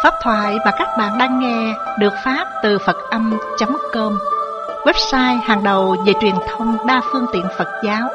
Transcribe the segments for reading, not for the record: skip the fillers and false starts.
Pháp thoại mà các bạn đang nghe được phát từ Phật-âm.com, website hàng đầu về truyền thông đa phương tiện Phật giáo.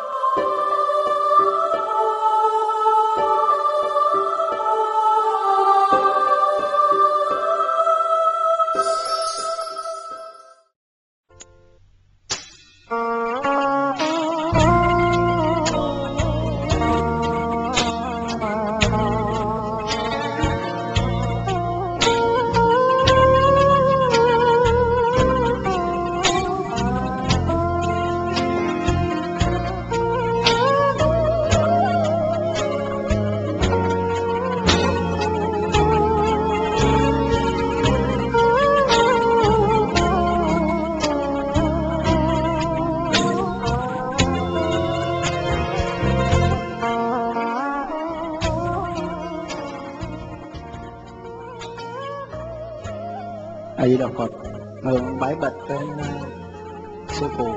A Di Đà Phật. Nguyện bái bạch trên sư phụ,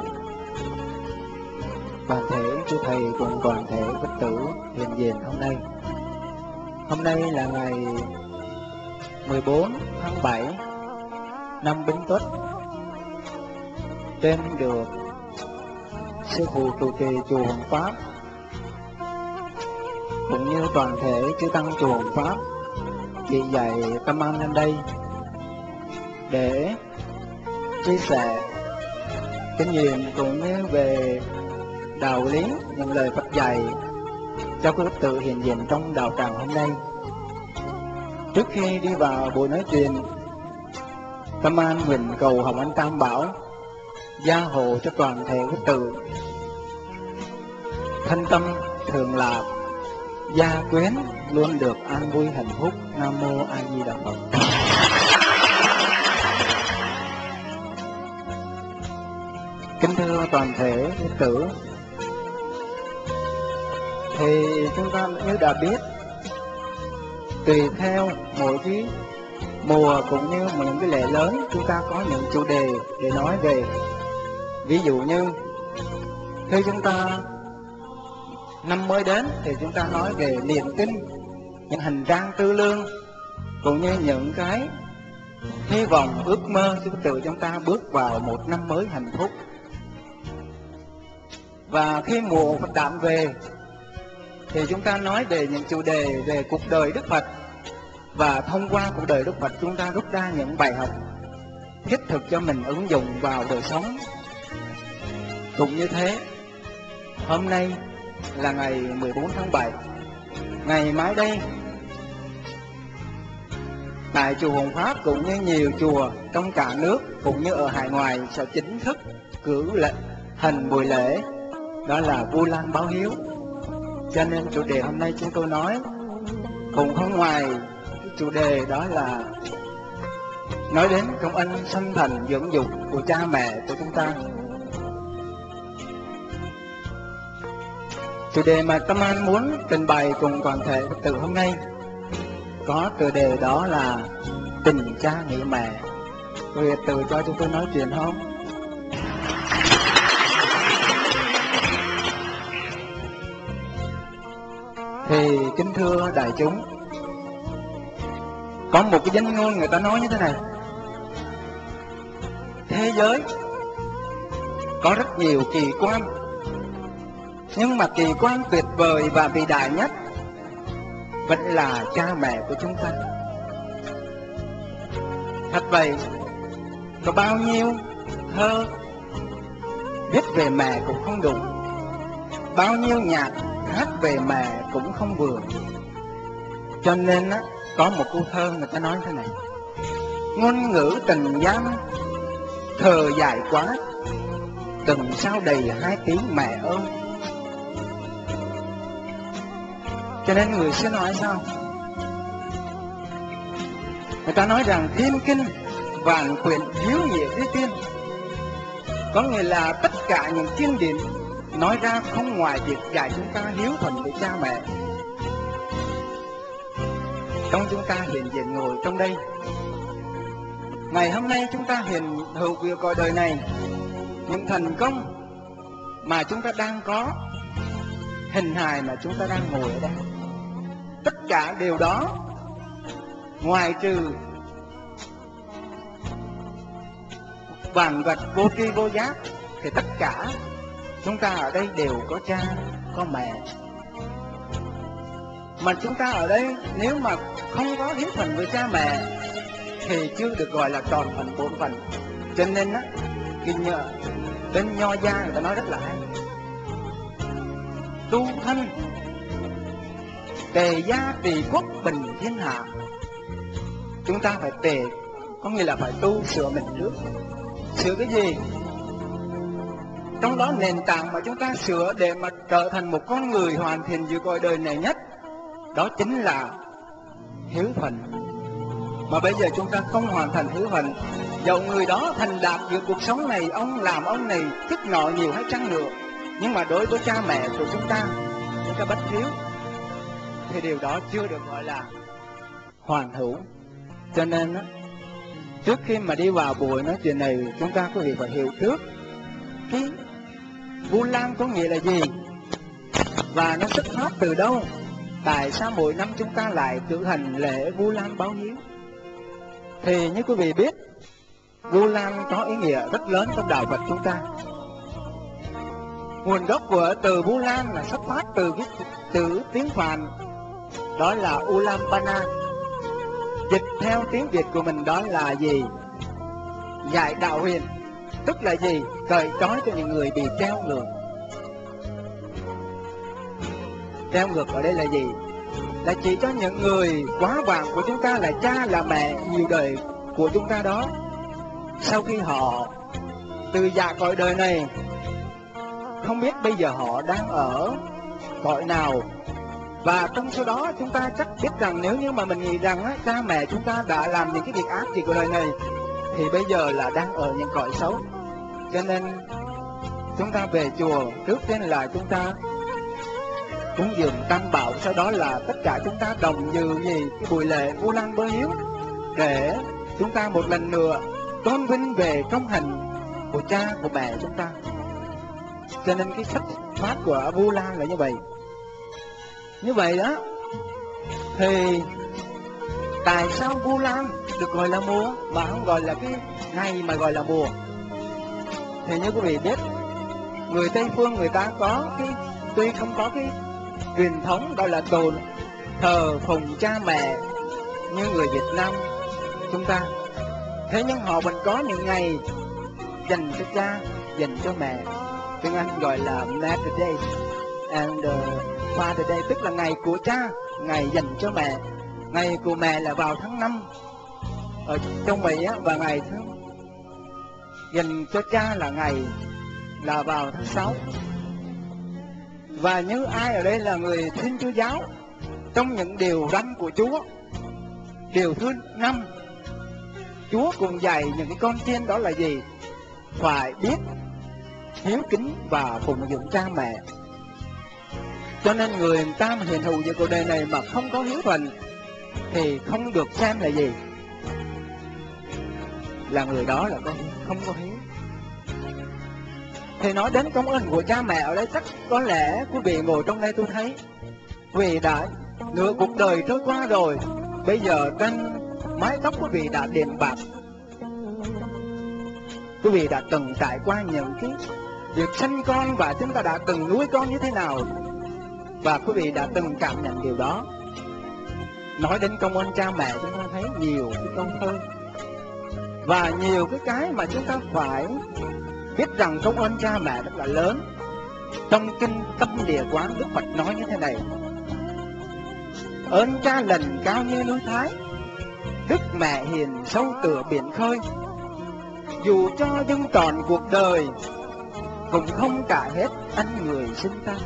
toàn thể chư thầy cùng toàn thể Phật tử hiện diện hôm nay. Hôm nay là ngày 14 tháng 7 năm Bính Tuất. Trên được sư phụ trụ trì chùa Hồng Pháp cũng như toàn thể chư tăng chùa Hồng Pháp chỉ dạy tâm an lên đây để chia sẻ kinh nghiệm cũng như về đạo lý, những lời Phật dạy cho quý Phật tử hiện diện trong đạo tràng hôm nay. Trước khi đi vào buổi nói chuyện, tâm an nguyện cầu Hồng Ân Tam Bảo gia hộ cho toàn thể Phật tử thân tâm thường lạc, gia quyến luôn được an vui hạnh phúc. Nam mô A Di Đà Phật. Kính thưa toàn thể Phật tử, thì chúng ta như đã biết, tùy theo mỗi cái mùa cũng như những cái lễ lớn, chúng ta có những chủ đề để nói về. Ví dụ như khi chúng ta năm mới đến thì chúng ta nói về niệm kinh, những hành trang tư lương, cũng như những cái hy vọng ước mơ cho Phật tử chúng ta bước vào một năm mới hạnh phúc. Và khi mùa Phật đản về thì chúng ta nói về những chủ đề về cuộc đời Đức Phật, và thông qua cuộc đời Đức Phật chúng ta rút ra những bài học thiết thực cho mình ứng dụng vào đời sống. Cũng như thế, hôm nay là ngày 14 tháng 7, ngày mai đây tại chùa Hồng Pháp cũng như nhiều chùa trong cả nước cũng như ở hải ngoại sẽ chính thức cử hành buổi lễ, đó là Vu Lan báo hiếu. Cho nên chủ đề hôm nay chúng tôi nói cũng không ngoài chủ đề, đó là nói đến công ân sanh thành dưỡng dục của cha mẹ của chúng ta. Chủ đề mà tâm an muốn trình bày cùng toàn thể Phật tử hôm nay có tựa đề đó là tình cha nghĩa mẹ. Quý Phật tử cho chúng tôi nói chuyện không? Thì kính thưa đại chúng, có một cái danh ngôn người ta nói như thế này: thế giới có rất nhiều kỳ quan, nhưng mà kỳ quan tuyệt vời và vĩ đại nhất vẫn là cha mẹ của chúng ta. Thật vậy, có bao nhiêu thơ viết về mẹ cũng không đủ, bao nhiêu nhạc hát về mẹ cũng không vừa. Cho nên có một câu thơ người ta nói thế này: ngôn ngữ tình giam thờ dài quá, từng sao đầy hai tiếng mẹ ơi. Cho nên người sẽ nói sao? Người ta nói rằng thiên kinh vạn quyển hiếu nghĩa thế tiên, có nghĩa là tất cả những kinh điển nói ra không ngoài việc dạy chúng ta hiếu thuận với cha mẹ. Trong chúng ta hiện diện ngồi trong đây, ngày hôm nay chúng ta hiện hữu việc cõi đời này, những thành công mà chúng ta đang có, hình hài mà chúng ta đang ngồi ở đây, tất cả điều đó ngoài trừ vạn vật vô tri vô giác, thì tất cả chúng ta ở đây đều có cha, có mẹ. Mà chúng ta ở đây nếu mà không có hiếu thuận với cha mẹ thì chưa được gọi là tròn phần bổn phận. Cho nên á, bên Nho gia người ta nói rất là hay: tu thân tề gia trì quốc bình thiên hạ. Chúng ta phải tề, có nghĩa là phải tu sửa mình trước. Sửa cái gì? Trong đó nền tảng mà chúng ta sửa để mà trở thành một con người hoàn thiện giữa cõi đời này nhất, đó chính là hiếu thuận. Mà bây giờ chúng ta không hoàn thành hiếu thuận, dẫu người đó thành đạt giữa cuộc sống này, ông làm ông này chức nọ nhiều hay chăng nữa, nhưng mà đối với cha mẹ của chúng ta bất hiếu, thì điều đó chưa được gọi là hoàn hữu. Cho nên trước khi mà đi vào buổi nói chuyện này, chúng ta có việc phải hiểu trước cái Vu Lan có nghĩa là gì, và nó xuất phát từ đâu. Tại sao mỗi năm chúng ta lại cử hành lễ Vu Lan báo hiếu? Thì như quý vị biết, Vu Lan có ý nghĩa rất lớn trong đạo Phật chúng ta. Nguồn gốc của từ Vu Lan là xuất phát từ cái từ tiếng Phạn, đó là Ulampana. Dịch theo tiếng Việt của mình đó là gì? Giải đạo huyền. Tức là gì? Cởi trói cho những người bị treo ngược. Treo ngược ở đây là gì? Là chỉ cho những người quá vãng của chúng ta, là cha là mẹ nhiều đời của chúng ta đó. Sau khi họ từ dạ cõi đời này, không biết bây giờ họ đang ở cõi nào. Và trong số đó chúng ta chắc biết rằng nếu như mà mình nghĩ rằng á, cha mẹ chúng ta đã làm những cái việc ác gì của đời này, thì bây giờ là đang ở những cõi xấu. Cho nên chúng ta về chùa, trước tiên là chúng ta cúng dường tam bảo, sau đó là tất cả chúng ta đồng dự gì cái buổi lễ Vu Lan báo hiếu, để chúng ta một lần nữa tôn vinh về công hạnh của cha của mẹ chúng ta. Cho nên cái xuất phát của Vu Lan là như vậy. Như vậy đó, thì tại sao Vu Lan được gọi là mùa mà không gọi là cái ngày mà gọi là mùa? Thì như quý vị biết, người Tây Phương người ta có cái, tuy không có cái truyền thống đó là thờ phụng cha mẹ như người Việt Nam chúng ta, thế nhưng họ vẫn có những ngày dành cho cha, dành cho mẹ. Tiếng Anh gọi là Mother's Day and Father's Day, tức là ngày của cha, ngày dành cho mẹ. Ngày của mẹ là vào tháng 5 ở trong Mỹ á, và ngày dành cho cha là ngày là vào tháng 6. Và như ai ở đây là người Thiên Chúa giáo, trong những điều răn của Chúa, điều thứ 5, Chúa cũng dạy những cái con chiên đó là gì? Phải biết hiếu kính và phụng dưỡng cha mẹ. Cho nên người ta mà hiện hữu giữa cuộc đời này mà không có hiếu thuận thì không được xem là gì? Là người đó là không có hiếu. Thì nói đến công ơn của cha mẹ ở đây, chắc có lẽ quý vị ngồi trong đây tôi thấy quý vị đã nửa cuộc đời trôi qua rồi. Bây giờ trên mái tóc quý vị đã điểm bạc. Quý vị đã từng trải qua những cái việc sinh con, và chúng ta đã từng nuôi con như thế nào, và quý vị đã từng cảm nhận điều đó. Nói đến công ơn cha mẹ, chúng ta thấy nhiều cái câu thơ và nhiều cái mà chúng ta phải biết rằng công ơn cha mẹ rất là lớn. Trong kinh Tâm Địa Quán, Đức Phật nói như thế này: ơn cha lần cao như núi Thái, đức mẹ hiền sâu tựa biển khơi. Dù cho dâng trọn cuộc đời, cũng không trả hết ân người sinh ta.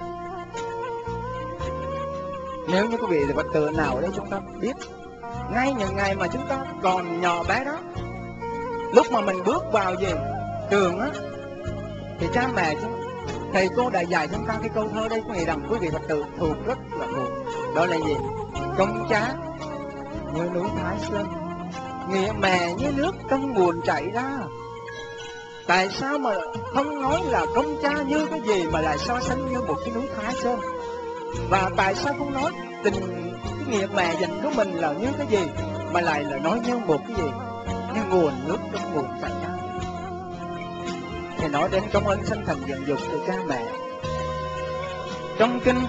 Nếu như quý vị là Phật tử nào ở đây chúng ta biết, ngay những ngày mà chúng ta còn nhỏ bé đó, lúc mà mình bước vào gì trường á, thì cha mẹ thầy cô đã dạy chúng ta cái câu thơ đây, có nghĩa rằng quý vị Phật tử thuộc rất là thuộc. Đó là gì? Công cha như núi Thái Sơn, nghĩa mẹ như nước trong nguồn chảy ra. Tại sao mà không nói là công cha như cái gì mà lại so sánh như một cái núi Thái Sơn? Và tại sao không nói tình nghĩa mẹ dành cho mình là như cái gì, mà lại là nói như một cái gì, như nguồn nước trong nguồn chảy ra. Thì nói đến công ơn sanh thành dưỡng dục từ cha mẹ. Trong kinh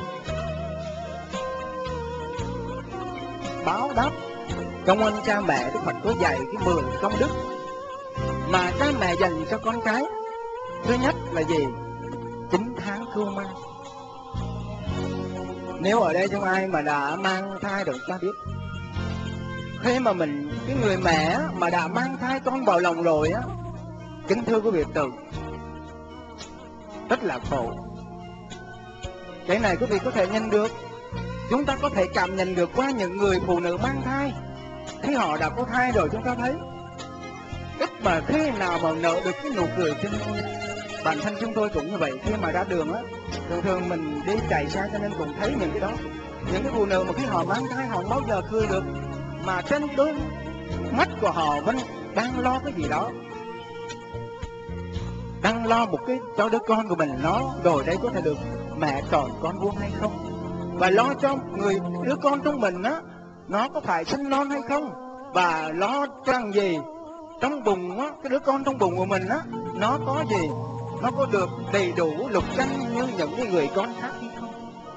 báo đáp công ơn cha mẹ, Đức Phật có dạy cái 10 công đức mà cha mẹ dành cho con cái. Thứ nhất là gì? 9 tháng cưu mang. Nếu ở đây trong ai mà đã mang thai được ta biết, khi mà mình, cái người mẹ mà đã mang thai con vào lòng rồi á, kính thưa quý vị tử, rất là khổ. Cái này quý vị có thể nhận được, chúng ta có thể cảm nhận được qua những người phụ nữ mang thai. Khi họ đã có thai rồi chúng ta thấy ít mà khi nào mà nở được cái nụ cười trên môi. Bản thân chúng tôi cũng như vậy, khi mà ra đường á, thường mình đi chạy xa cho nên cũng thấy những cái đó. Những cái phụ nữ mà khi họ mang thai họ không bao giờ cười được, mà trên đôi mắt của họ vẫn đang lo cái gì đó, đang lo một cái cho đứa con của mình nó rồi đây có thể được mẹ tròn con vuông hay không, và lo cho đứa con trong mình á nó có phải sinh non hay không, và lo rằng gì trong bụng á, cái đứa con trong bụng của mình á nó có gì, nó có được đầy đủ lục căn như những cái người con khác hay không.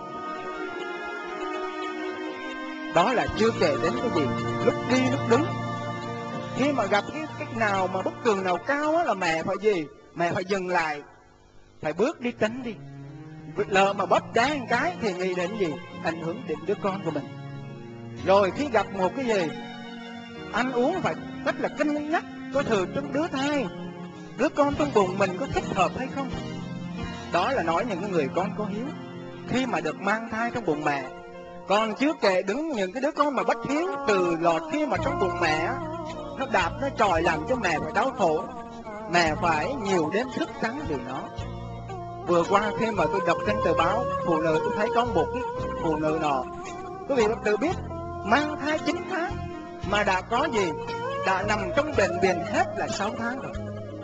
Đó là chưa kể đến cái gì lúc đi lúc đứng. Khi mà gặp cái nào mà bức tường nào cao á là mẹ phải gì, mẹ phải dừng lại, phải bước đi tránh đi. Lỡ mà bóp đá một cái thì nghĩ đến gì, ảnh hưởng đến đứa con của mình. Rồi khi gặp một cái gì ăn uống phải rất là cân nhắc, có thử trong đứa thai, đứa con trong bụng mình có thích hợp hay không. Đó là nói những người con có hiếu khi mà được mang thai trong bụng mẹ. Còn chưa kể đứng những cái đứa con mà bất hiếu từ lọt khi mà trong bụng mẹ nó đạp nó chọi làm cho mẹ phải đau khổ, mẹ phải nhiều đến thức trắng vì nó. Vừa qua khi mà tôi đọc trên tờ báo phụ nữ, tôi thấy có một cái phụ nữ nọ, quý vị tự biết, mang thai 9 tháng mà đã có gì, đã nằm trong bệnh viện hết là 6 tháng rồi.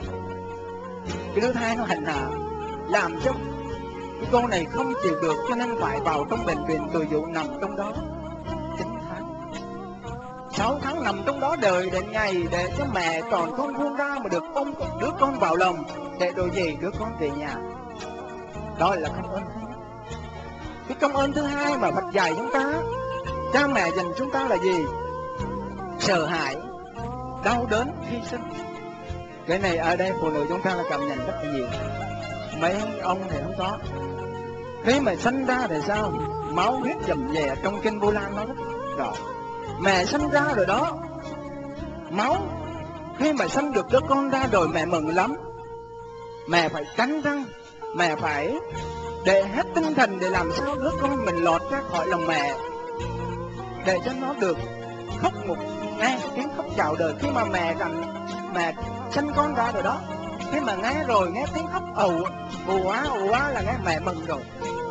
Cái đứa thai nó hành hạ làm cho cái cô này không chịu được, cho nên phải vào trong bệnh viện từ dụ nằm trong đó 9 tháng. 6 tháng nằm trong đó đợi đến ngày để cho mẹ tròn con vuông ra mà được ôm đứa con vào lòng để rồi gì đứa con về nhà. Đó là công ơn thứ nhất. Cái công ơn thứ hai mà Phật dạy chúng ta, cha mẹ dành chúng ta là gì? Sợ hãi, đau đớn khi sinh. Cái này ở đây phụ nữ chúng ta là cảm nhận rất là nhiều. Mấy ông thì không có. Khi mà sinh ra thì sao? Máu huyết dầm dè, trong kinh Vu Lan nó rất rõ. Mẹ sinh ra rồi đó, máu. Khi mà sinh được đứa con ra rồi mẹ mừng lắm. Mẹ phải cắn răng, mẹ phải để hết tinh thần để làm sao đứa con mình lọt ra khỏi lòng mẹ, để cho nó được khóc một nghe tiếng khóc chào đời. Khi mà mẹ sinh con ra rồi đó, khi mà nghe rồi nghe tiếng khóc ù quá là nghe mẹ mừng rồi.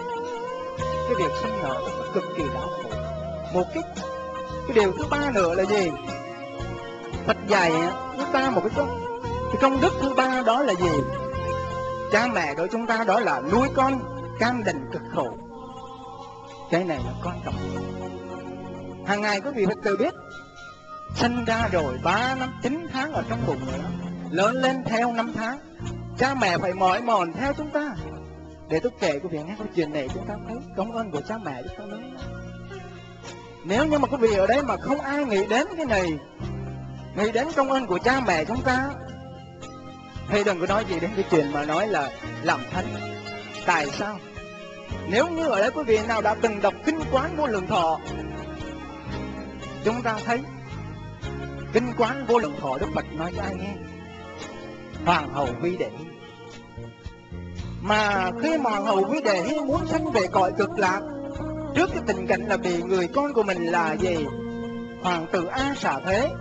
Cái việc sinh nở cực kỳ đau khổ. Một cái điều thứ ba nữa là gì? Phật dạy chúng ta một cái công đức thứ ba, đó là gì? Cha mẹ đối chúng ta đó là nuôi con cam đành cực khổ. Cái này là quan trọng. Hàng ngày quý vị phải tự biết, sinh ra rồi 3 năm 9 tháng ở trong bụng nữa, lớn lên theo 5 tháng, cha mẹ phải mỏi mòn theo chúng ta. Để tôi kể quý vị nghe câu chuyện này, chúng ta thấy công ơn của cha mẹ chúng ta lớn. Nếu như mà quý vị ở đây mà không ai nghĩ đến cái này, nghĩ đến công ơn của cha mẹ chúng ta, thì đừng có nói gì đến cái chuyện mà nói là làm thánh. Tại sao? Nếu như ở đây quý vị nào đã từng đọc Kinh Quán Vô Lượng Thọ, chúng ta thấy Kinh Quán Vô Lượng Thọ Đức Phật nói cho ai nghe? Hoàng hậu Vi Đề Hy. Mà khi mà Hoàng hậu Vi Đề Hy muốn sanh về cõi cực lạc, trước cái tình cảnh là bị người con của mình là gì? Hoàng tử A Xà Thế,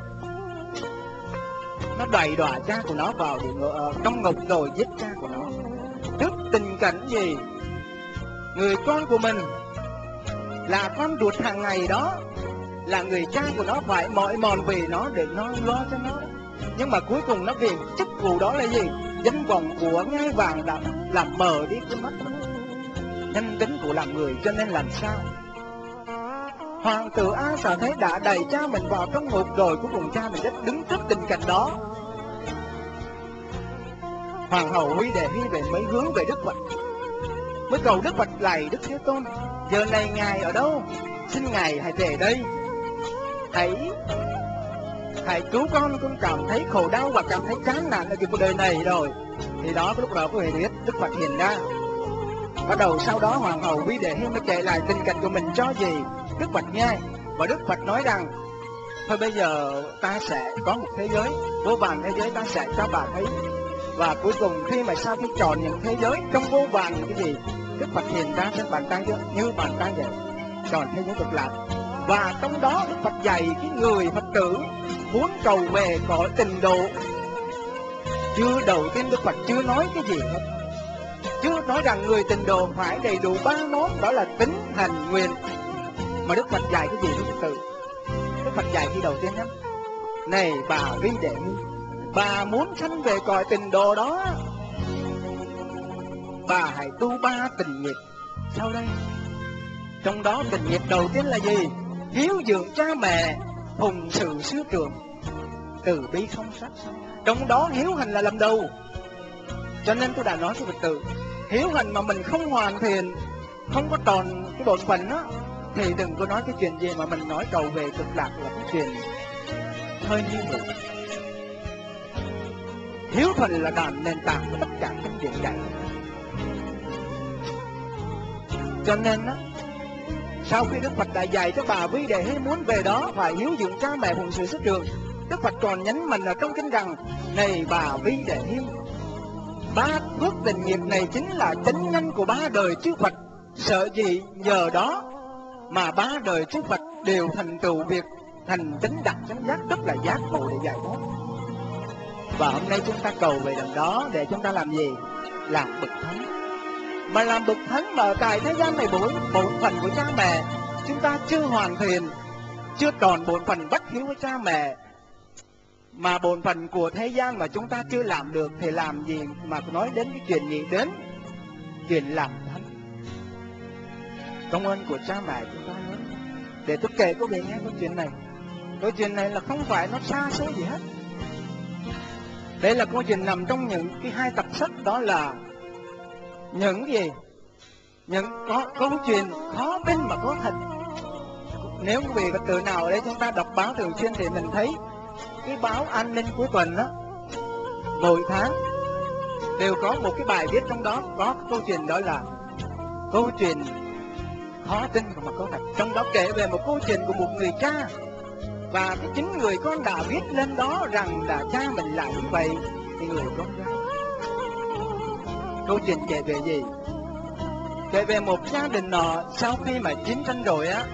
nó đẩy đọa cha của nó vào địa ngục, trong ngục rồi giết cha của nó. Trước tình cảnh gì? Người con của mình là con ruột hàng ngày đó, là người cha của nó phải mỏi mòn vì nó để nó lo cho nó. Nhưng mà cuối cùng nó vì chức vụ đó là gì? Danh vọng của ngai vàng đã làm mờ đi cái mắt nó, nhân tính của làm người. Cho nên làm sao Hoàng tử A Xà thấy đã đẩy cha mình vào trong ngục rồi, cuối cùng cha mình đã đứng trước tình cảnh đó. Hoàng hậu Huy Đề Hy về mới hướng về Đức Phật, mới cầu Đức Phật: lạy Đức Thế Tôn, giờ này ngài ở đâu? Xin ngài hãy về đây, hãy cứu con cảm thấy khổ đau và cảm thấy chán nản ở cái cuộc đời này rồi. Thì đó, cái lúc đó quý vị biết Đức Phật hiện ra. Bắt đầu sau đó Hoàng hậu Huy Đề Hy mới kể lại tình cảnh của mình cho gì Đức Phật nghe. Và Đức Phật nói rằng: thôi bây giờ ta sẽ có một thế giới, vô vàn thế giới ta sẽ cho bà thấy. Và cuối cùng khi mà sau khi chọn những thế giới trong vô vàn cái gì, Đức Phật hiện ra trên bàn tay như bàn tay vậy, chọn thế giới Cực Lạc. Và trong đó Đức Phật dạy cái người Phật tử muốn cầu về cõi tịnh độ. Chưa đầu tiên Đức Phật chưa nói cái gì hết, chưa nói rằng người tịnh độ phải đầy đủ 3 món, đó là tín, hành, nguyện. Mà Đức Phật dạy cái gì với Phật tử? Đức Phật dạy cái đầu tiên nhé: này bà Vi Đệ Hy, bà muốn sanh về cõi tịnh độ đó, bà hãy tu 3 tình nghiệp sau đây. Trong đó tình nghiệp đầu tiên là gì? Hiếu dưỡng cha mẹ, phụng sự sư trưởng, từ bi không sát sanh. Trong đó hiếu hành là làm đầu. Cho nên tôi đã nói với Phật tử, hiếu hành mà mình không hoàn thiện, không có tròn cái bổn phận đó, thì đừng có nói cái chuyện gì mà mình nói cầu về Cực Lạc là cái chuyện hơi như vậy. Hiếu thuần là đàn nền tảng của tất cả các chuyện dạy. Cho nên đó, sau khi Đức Phật đã dạy cho bà Vi Đề Hy muốn về đó phải hiếu dưỡng cha mẹ, phụng sự sư trưởng, Đức Phật còn nhấn mạnh ở trong kinh rằng: này bà Vi Đề Hy, 3 phước tình nghiệp này chính là chánh nhân của 3 đời chư Phật. Sợ gì nhờ đó mà 3 đời chư Phật đều thành tựu việc thành chánh đẳng chánh giác, tức là giác ngộ để giải thoát. Và hôm nay chúng ta cầu về đằng đó để chúng ta làm gì? Làm bậc thánh. Mà làm bậc thánh mà ở tại thế gian này, bổn phận của cha mẹ chúng ta chưa hoàn thiện, chưa tròn bổn phận bất hiếu với cha mẹ, mà bổn phận của thế gian mà chúng ta chưa làm được, thì làm gì mà nói đến cái chuyện gì đến chuyện làm thánh. Công ơn của cha mẹ chúng ta lớn. Để tôi kể quý vị nghe câu chuyện này. Câu chuyện này là không phải nó xa xôi gì hết. Đây là câu chuyện nằm trong những cái 2 tập sách, đó là những gì? Những câu chuyện khó tin mà có thật. Nếu quý vị Phật tử nào ở đây chúng ta đọc báo thường xuyên thì mình thấy cái báo An Ninh cuối tuần đó, mỗi tháng đều có một cái bài viết, trong đó có câu chuyện đó là câu chuyện khó tin mà có thật. Trong đó kể về một câu chuyện của một người cha, và cái chính người con đã viết lên đó rằng là cha mình lại như vậy thì người con gái. Câu chuyện kể về gì? Kể về một gia đình nọ sau khi mà chiến tranh rồi á,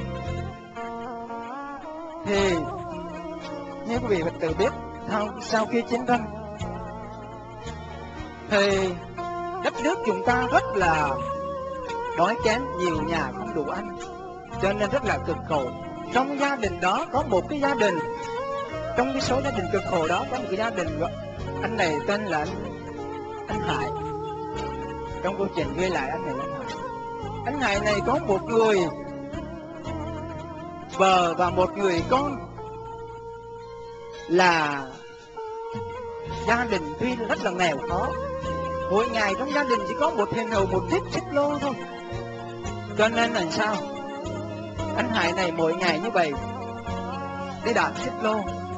thì như quý vị Phật tử biết, sau khi chiến tranh thì đất nước chúng ta rất là đói kém, nhiều nhà không đủ ăn, cho nên rất là cực khổ. Trong gia đình đó có một cái gia đình, trong cái số gia đình cực khổ đó có một cái gia đình, anh này tên là anh Hải. Trong câu chuyện ghi lại anh này là anh Hải. Anh Hải này có một người vợ và một người con, là gia đình tuy rất là nghèo khó. Mỗi ngày trong gia đình chỉ có một hình hầu, một chiếc xích lô thôi. Cho nên là sao? Anh Hải này mỗi ngày như vậy đi đạp xích lô.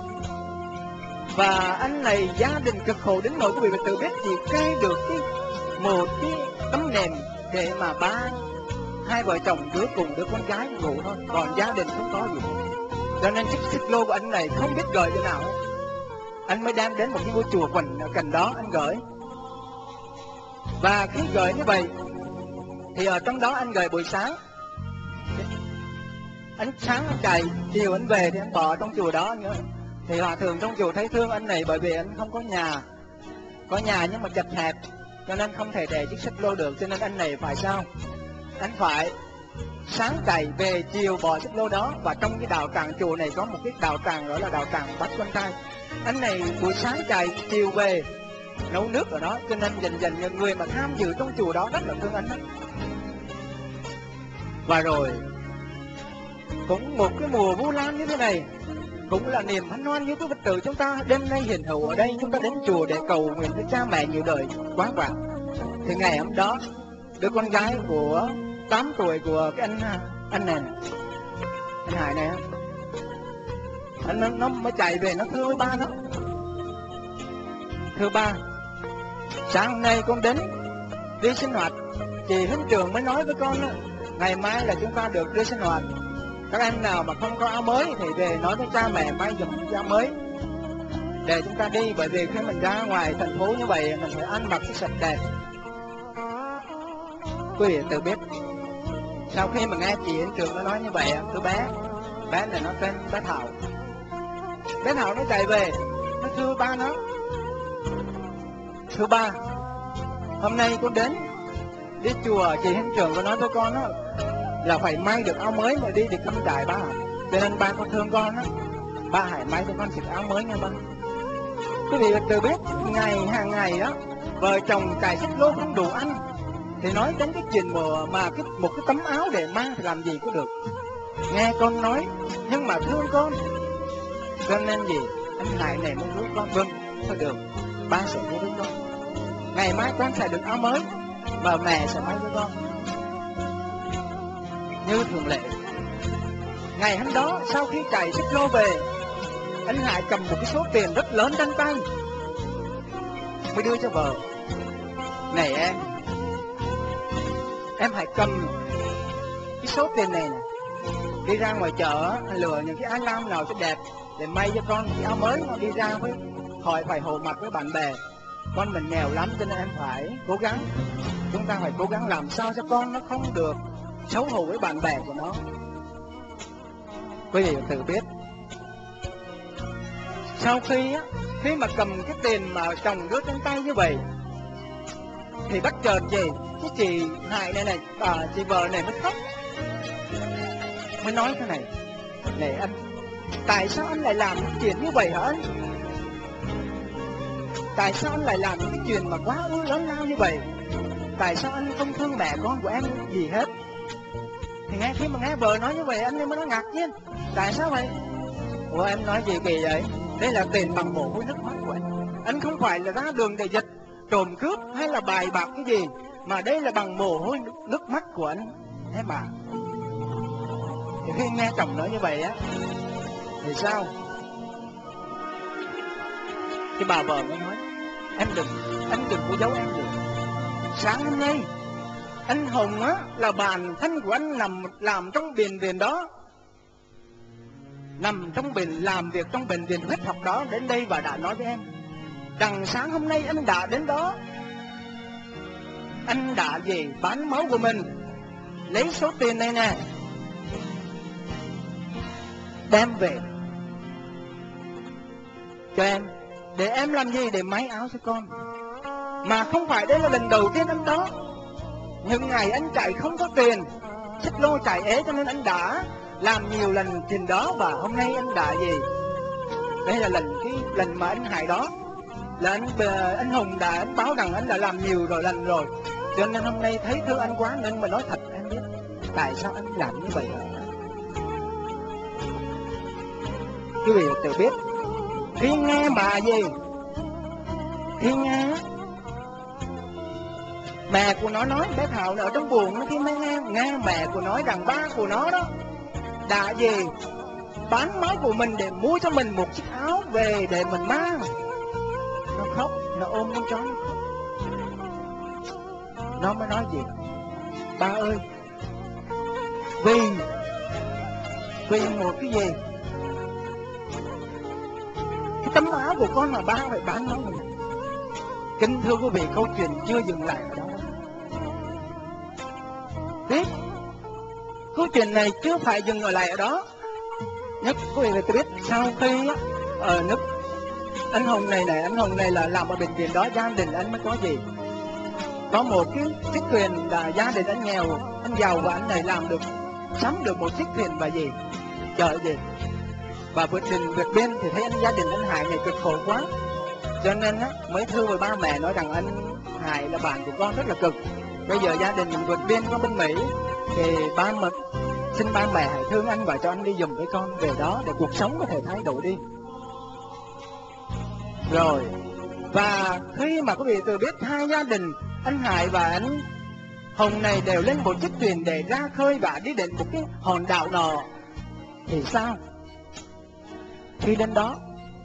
Và anh này gia đình cực khổ đến nỗi quý vị Phật tử biết, chỉ cây được một cái tấm nệm để mà hai vợ chồng đứa cùng đứa con gái ngủ thôi, còn gia đình không có gì. Cho nên chiếc xích lô của anh này không biết gửi chỗ nào. Anh mới đem đến một cái ngôi chùa gần đó anh gửi. Và khi gửi như vậy thì ở trong đó anh gửi buổi sáng, anh sáng anh chạy, chiều anh về thì anh bỏ trong chùa đó nữa. Thì hòa thượng trong chùa thấy thương anh này, bởi vì anh không có nhà, có nhà nhưng mà chật hẹp, cho nên không thể để chiếc xích lô được. Cho nên anh này phải sao? Anh phải sáng chạy về, chiều bỏ xích lô đó. Và trong cái đạo tràng chùa này có một cái đạo tràng gọi là đạo tràng Bát Quan Trai. Anh này buổi sáng chạy, chiều về nấu nước ở đó, cho nên dần những người mà tham dự trong chùa đó rất là thương anh đó. Và rồi Cũng một cái mùa Vu Lan như thế này, cũng là niềm hân hoan như cái Phật tử chúng ta đêm nay hiện hữu ở đây. Chúng ta đến chùa để cầu nguyện với cha mẹ nhiều đời quá vạn. Thì ngày hôm đó, đứa con gái của 8 tuổi của cái anh này, anh Hải này, nó mới chạy về, nó thưa với ba nó: thưa ba, sáng hôm nay con đến đi sinh hoạt, chị huynh trưởng mới nói với con ngày mai là chúng ta được đi sinh hoạt. Các em nào mà không có áo mới thì về nói với cha mẹ may giùm cái áo mới để chúng ta đi. Bởi vì khi mình ra ngoài thành phố như vậy, mình phải ăn mặc cái sạch đẹp. Quý vị tự biết, sau khi mà nghe chị huynh trưởng nó nói như vậy, đứa bé này nó tên bé Thảo. Bé Thảo nó chạy về, nó thưa ba nó: thưa ba, hôm nay con đến đi chùa, chị huynh trưởng có nói với con đó là phải may được áo mới mà đi cắm trại ba. Cho nên ba con thương con á, ba hãy may cho con chiếc áo mới nha ba. Quý vị tự biết, hàng ngày đó vợ chồng cài xích lô không đủ ăn, thì nói đến cái chuyện mà một cái tấm áo để mang thì làm gì có được. Nghe con nói nhưng mà thương con, cho nên gì anh Hải này muốn giúp con. Vâng, thôi được, ba sẽ mua với con. Ngày mai con sẽ được áo mới mà mẹ sẽ may cho con. Như thường lệ, ngày hôm đó sau khi chạy xích lô về, anh Hải cầm một cái số tiền rất lớn trên tay, mới đưa cho vợ: này em hãy cầm cái số tiền này đi ra ngoài chợ, lựa những cái áo lam nào cho đẹp để may cho con cái áo mới. Nó đi ra với khỏi phải hồ mặt với bạn bè. Con mình nghèo lắm cho nên em phải cố gắng, chúng ta phải cố gắng làm sao cho con nó không được xấu hổ với bạn bè của nó. Quý vị tự biết, sau khi mà cầm cái tiền mà chồng đưa trên tay như vậy, thì bất chợt gì cái chị Hải này chị vợ này mới khóc, mới nói thế này: này anh, tại sao anh lại làm những chuyện như vậy hả anh? Tại sao anh lại làm những cái chuyện mà quá lớn lao như vậy? Tại sao anh không thương mẹ con của em gì hết? Thì khi mà nghe vợ nói như vậy, anh mới nói ngạc nhiên: tại sao vậy? Ủa em nói gì kỳ vậy? Đây là tiền bằng mồ hôi nước mắt của anh. Anh không phải là ra đường để giật, trộm cướp hay là bài bạc cái gì, mà đây là bằng mồ hôi nước mắt của anh. Thế mà thì khi nghe chồng nói như vậy á, thì sao? Cái bà vợ mới nói: anh đừng có giấu em được. Sáng hôm nay anh Hồng á, là bạn thân của anh làm trong bệnh viện đó, làm việc trong bệnh viện huyết học đó, đến đây và đã nói với em rằng sáng hôm nay anh đã đến đó, anh đã bán máu của mình, lấy số tiền này nè đem về cho em, để em làm gì? Để may áo cho con. Mà không phải đây là lần đầu tiên anh đó. Những ngày anh chạy không có tiền, xích lô chạy ế, cho nên anh đã làm nhiều lần chuyện đó. Và hôm nay anh đã đây là lần mà anh Hải đó là anh Hùng đã báo rằng anh đã làm nhiều lần rồi. Cho nên hôm nay thấy thương anh quá nên mà nói thật em biết tại sao anh làm như vậy hả? Quý vị tự biết, khi nghe bà khi nghe mẹ của nó nói, bé Thảo ở trong buồng, nó khi nghe mẹ của nói rằng ba của nó đó đã bán máu của mình để mua cho mình một chiếc áo về để mình mang. Nó khóc, nó ôm con chó, nó mới nói gì: ba ơi, vì một cái gì, cái tấm áo của con mà ba phải bán nó mình. Kính thưa quý vị, câu chuyện chưa dừng lại ở đó. Tiếp, câu chuyện này chưa phải dừng lại ở đó. Nhất quý vị biết, sau khi ở nước anh Hùng này là làm ở bệnh viện đó, gia đình anh mới có gì, có một cái chiếc thuyền, là gia đình anh nghèo, anh giàu, và anh này sắm được một chiếc thuyền và chở và vượt biên. Thì thấy gia đình anh Hải này cực khổ quá, cho nên mới thưa với ba mẹ nói rằng anh Hải là bạn của con rất là cực. Bây giờ gia đình mình vượt biên qua bên Mỹ, thì xin ba mẹ hãy thương anh và cho anh đi giùm với con về đó để cuộc sống có thể thay đổi đi. Rồi, và khi mà quý vị tự biết hai gia đình, anh Hải và anh Hồng này đều lên một chiếc thuyền để ra khơi và đi đến một cái hòn đảo nọ, thì sao? Khi đến đó,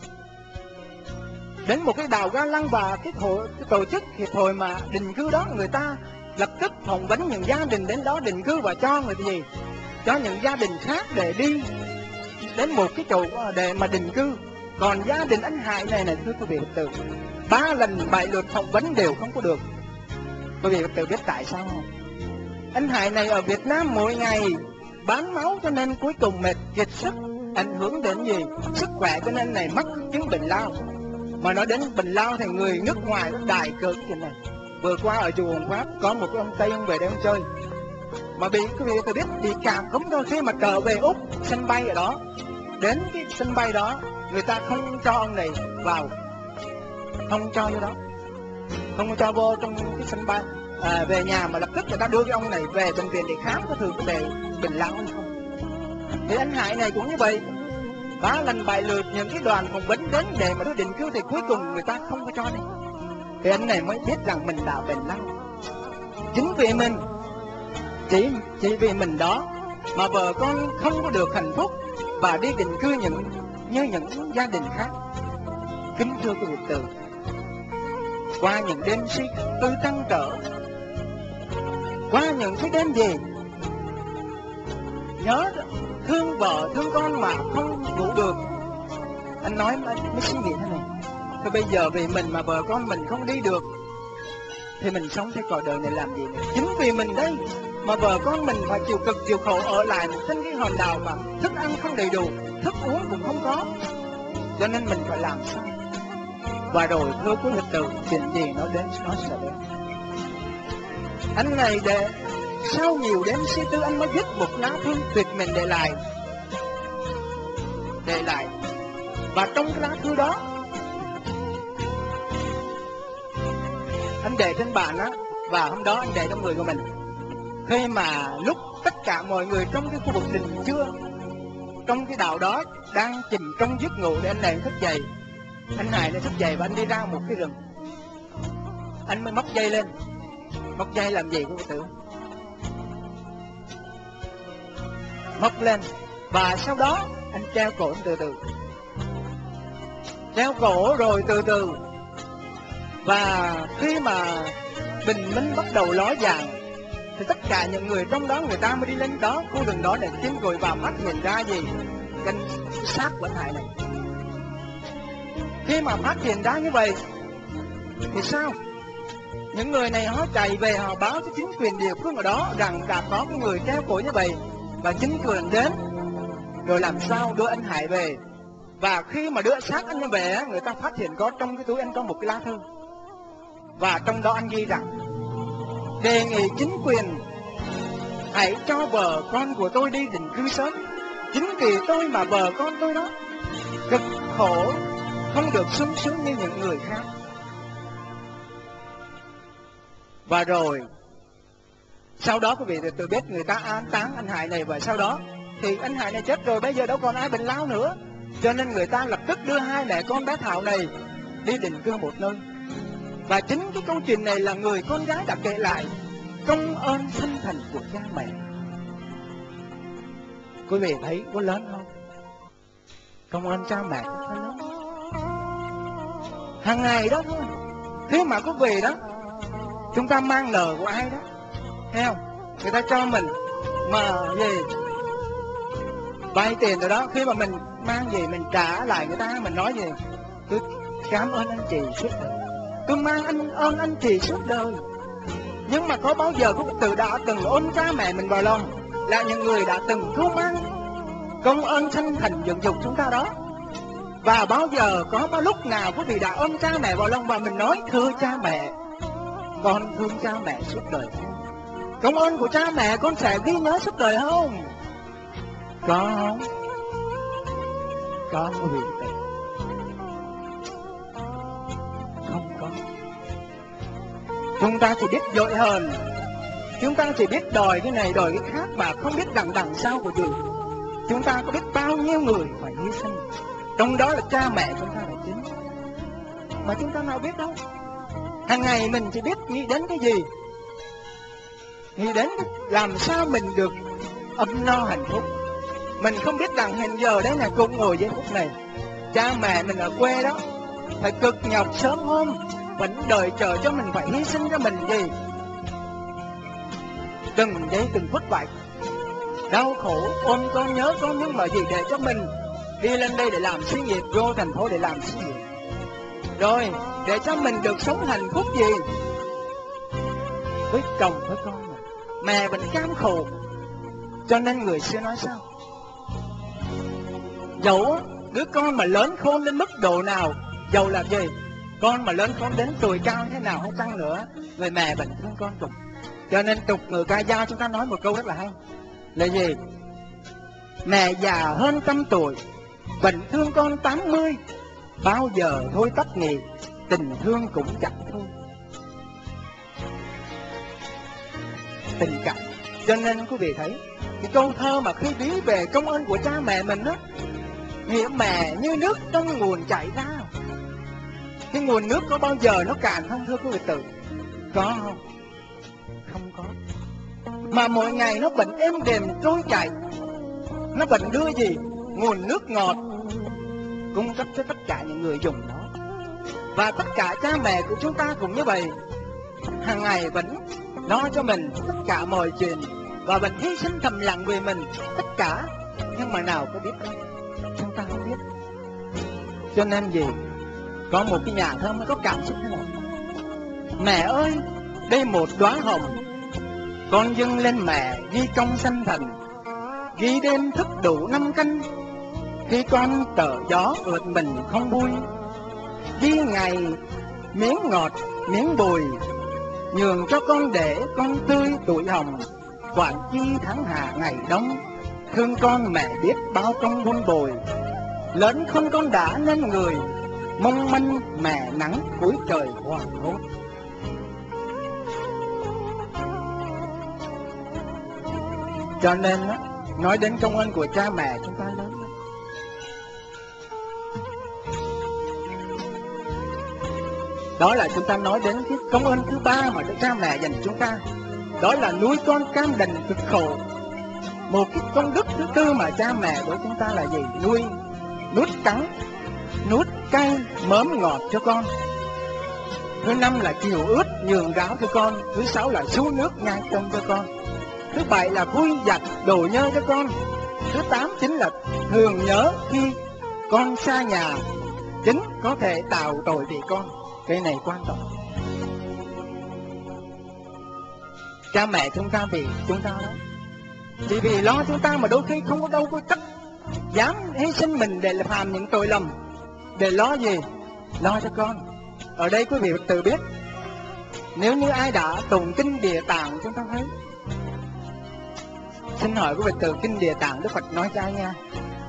đến một cái đảo Ga Lăng và cái tổ chức hiệp hội mà định cư đó, người ta lập tức phỏng vấn những gia đình đến đó định cư và cho người gì? Cho những gia đình khác để đi đến một cái chỗ để mà định cư. Còn gia đình anh Hải này thưa quý vị Phật tử, 3 lần 7 lượt phỏng vấn đều không có được. Quý vị Phật tử biết tại sao không? Anh Hải này ở Việt Nam mỗi ngày bán máu cho nên cuối cùng mệt kiệt sức, ảnh hưởng đến gì? Sức khỏe, cho nên này mắc chứng bệnh lao. Mà nói đến bệnh lao thì người nước ngoài nó đại cỡ cái này. Vừa qua ở chùa Hồng Pháp có một ông Tây ông về đây ông chơi, mà bị quý vị tôi biết bị cảm cúm thôi. Khi mà trở về Úc, sân bay ở đó, đến cái sân bay đó người ta không cho ông này vào, không cho vô đó, không cho vô trong cái sân bay. Về nhà mà lập tức người ta đưa cái ông này về bệnh viện để khám có thử về bệnh lao hay không. Thì anh Hải này cũng như vậy, 3 lần 7 lượt những cái đoàn phỏng vấn đến để mà đưa định cư thì cuối cùng người ta không có cho đi. Thì anh này mới biết rằng mình đã bệnh lao. Chính vì mình, chỉ vì mình đó mà vợ con không có được hạnh phúc và đi định cư như những gia đình khác. Kính thưa quý vị Phật tử, qua những đêm suy tư trăn trở, qua những cái đêm gì nhớ thương vợ thương con mà không ngủ được, anh nói mới suy nghĩ thế này: thôi bây giờ vì mình mà vợ con mình không đi được thì mình sống thế cõi đời này làm gì nữa? Chính vì mình đây mà vợ con mình phải chịu cực chịu khổ ở lại trên cái hòn đảo mà thức ăn không đầy đủ, thức uống cũng không có, cho nên mình phải làm sao? Và rồi thưa quý Phật tử, chuyện gì nó đến nó sẽ đến. Anh này để sau nhiều đêm suy tư anh mới viết một lá thư tuyệt mệnh để lại. Và trong cái lá thư đó anh để trên bàn á, và hôm đó anh để trong người của mình. Khi mà lúc tất cả mọi người trong cái khu vực đình chưa, trong cái đảo đó đang chìm trong giấc ngủ, để anh này thức dậy. Anh Hải này thức dậy và anh đi ra một cái rừng. Anh mới móc dây lên. Móc dây làm gì quý vị tử? Móc lên và sau đó anh treo cổ từ từ. Treo cổ rồi từ từ. Và khi mà bình minh bắt đầu ló dạng thì tất cả những người trong đó người ta mới đi lên đó, khu rừng đó để kiếm rồi vào phát hiện ra gì? Cái xác của anh Hải này. Khi mà phát hiện ra như vậy thì sao? Những người này họ chạy về họ báo cho chính quyền địa phương ở đó rằng đã có cái người treo cổ như vậy, và chính quyền đến rồi làm sao đưa anh Hải về. Và khi mà đưa xác anh về, người ta phát hiện có trong cái túi anh có một cái lá thư, và trong đó anh ghi rằng đề nghị chính quyền hãy cho vợ con của tôi đi định cư sớm. Chính vì tôi mà vợ con tôi đó cực khổ, không được sung sướng như những người khác. Và rồi sau đó quý vị tự biết người ta an táng anh Hải này, và sau đó thì anh Hải này chết rồi, bây giờ đâu còn ai bệnh lao nữa, cho nên người ta lập tức đưa hai mẹ con bé Thảo này đi định cư một nơi. Và chính cái câu chuyện này là người con gái đã kể lại công ơn sinh thành của cha mẹ. Quý vị thấy có lớn không? Công ơn cha mẹ có lớn. Hàng ngày đó thôi, khi mà quý vị đó chúng ta mang nợ của ai đó, thấy không? Người ta cho mình mà gì vay tiền rồi đó, khi mà mình mang gì mình trả lại người ta, mình nói gì? Tôi cảm ơn anh chị suốt đời, tôi mang ơn anh chị suốt đời. Nhưng mà có bao giờ quý tự đã từng ôm cha mẹ mình vào lòng, là những người đã từng cứu mang công ơn sinh thành dưỡng dục chúng ta đó. Và bao giờ có lúc nào quý vị đã ôm cha mẹ vào lòng và mình nói thưa cha mẹ, con thương cha mẹ suốt đời không? Công ơn của cha mẹ con sẽ ghi nhớ suốt đời không? Có không? Có quý vị? Không có. Chúng ta chỉ biết dội hờn, Chúng ta chỉ biết đòi cái này đòi cái khác mà không biết đằng sau của gì. Chúng ta có biết bao nhiêu người phải hy sinh, trong đó là cha mẹ chúng ta là chính, mà chúng ta nào biết đâu. Hàng ngày mình chỉ biết nghĩ đến cái gì? Nghĩ đến làm sao mình được ấm no hạnh phúc. Mình không biết rằng hiện giờ đấy là cùng ngồi giây phút này, cha mẹ mình ở quê đó phải cực nhọc sớm hôm, vẫn đợi chờ cho mình, phải hy sinh cho mình gì, từng giây từng phút vậy, đau khổ ôm con nhớ con, nhưng mà gì để cho mình đi lên đây để làm xí nghiệp, vô thành phố để làm xí nghiệp, rồi để cho mình được sống hạnh phúc gì với chồng với con mà. Mẹ vẫn cam khổ. Cho nên người xưa nói sao? Dẫu đứa con mà lớn khôn đến mức độ nào, dẫu là gì, con mà lớn khôn đến tuổi cao thế nào hay chăng nữa, người mẹ vẫn thương con cùng. Cho nên tục ngữ ca dao chúng ta nói một câu rất là hay là gì? Mẹ già hơn 100 tuổi vẫn thương con 80, bao giờ thôi tắt nghỉ, tình thương cũng chẳng thôi. Tình cảm. Cho nên quý vị thấy cái câu thơ mà khi ví về công ơn của cha mẹ mình đó, nghĩa mẹ như nước trong nguồn chảy ra. Cái nguồn nước có bao giờ nó cạn không thưa quý vị tử? Có không? Không có. Mà mỗi ngày nó vẫn êm đềm trôi chảy, nó vẫn đưa gì? Nguồn nước ngọt cung cấp cho tất cả những người dùng nó. Và tất cả cha mẹ của chúng ta cũng như vậy, hàng ngày vẫn lo cho mình tất cả mọi chuyện và vẫn hy sinh thầm lặng vì mình tất cả. Nhưng mà nào có biết đâu, chúng ta không biết. Cho nên gì? Có một cái nhà thơ mới có cảm xúc thế này: mẹ ơi, đây một đóa hồng, con dâng lên mẹ ghi công sanh thần, ghi đêm thức đủ 5 canh, khi con tở gió ướt mình không vui, ghi ngày miếng ngọt miếng bùi, nhường cho con để con tươi tuổi hồng, quản chi tháng hạ ngày đông, thương con mẹ biết bao công vun bồi, lớn không con đã nên người, mong manh mẹ nắng cuối trời hoàng hôn. Cho nên nói đến công ơn của cha mẹ chúng ta lớn lắm. Đó là chúng ta nói đến cái công ơn thứ ba mà cha mẹ dành cho chúng ta, đó là nuôi con cam đành cực khổ. Một cái công đức thứ tư mà cha mẹ của chúng ta là gì? Nuôi, nuốt trắng, nuốt cay, mớm ngọt cho con. Thứ 5 là chiều ướt nhường gáo cho con. Thứ 6 là xú nước nhai cơm cho con. Thứ 7 là vui giặt đồ nhơ cho con. Thứ 8 chính là thường nhớ khi con xa nhà, chính có thể tạo tội vì con. Cái này quan trọng. Cha mẹ chúng ta vì chúng ta đó, chỉ vì lo chúng ta mà đôi khi không có đâu có cách dám hy sinh mình để làm những tội lầm. Để lo gì? Lo cho con. Ở đây quý vị tự biết, nếu như ai đã tụng kinh Địa Tạng chúng ta thấy, xin hỏi quý vị từ kinh Địa Tạng Đức Phật nói cho ai nha?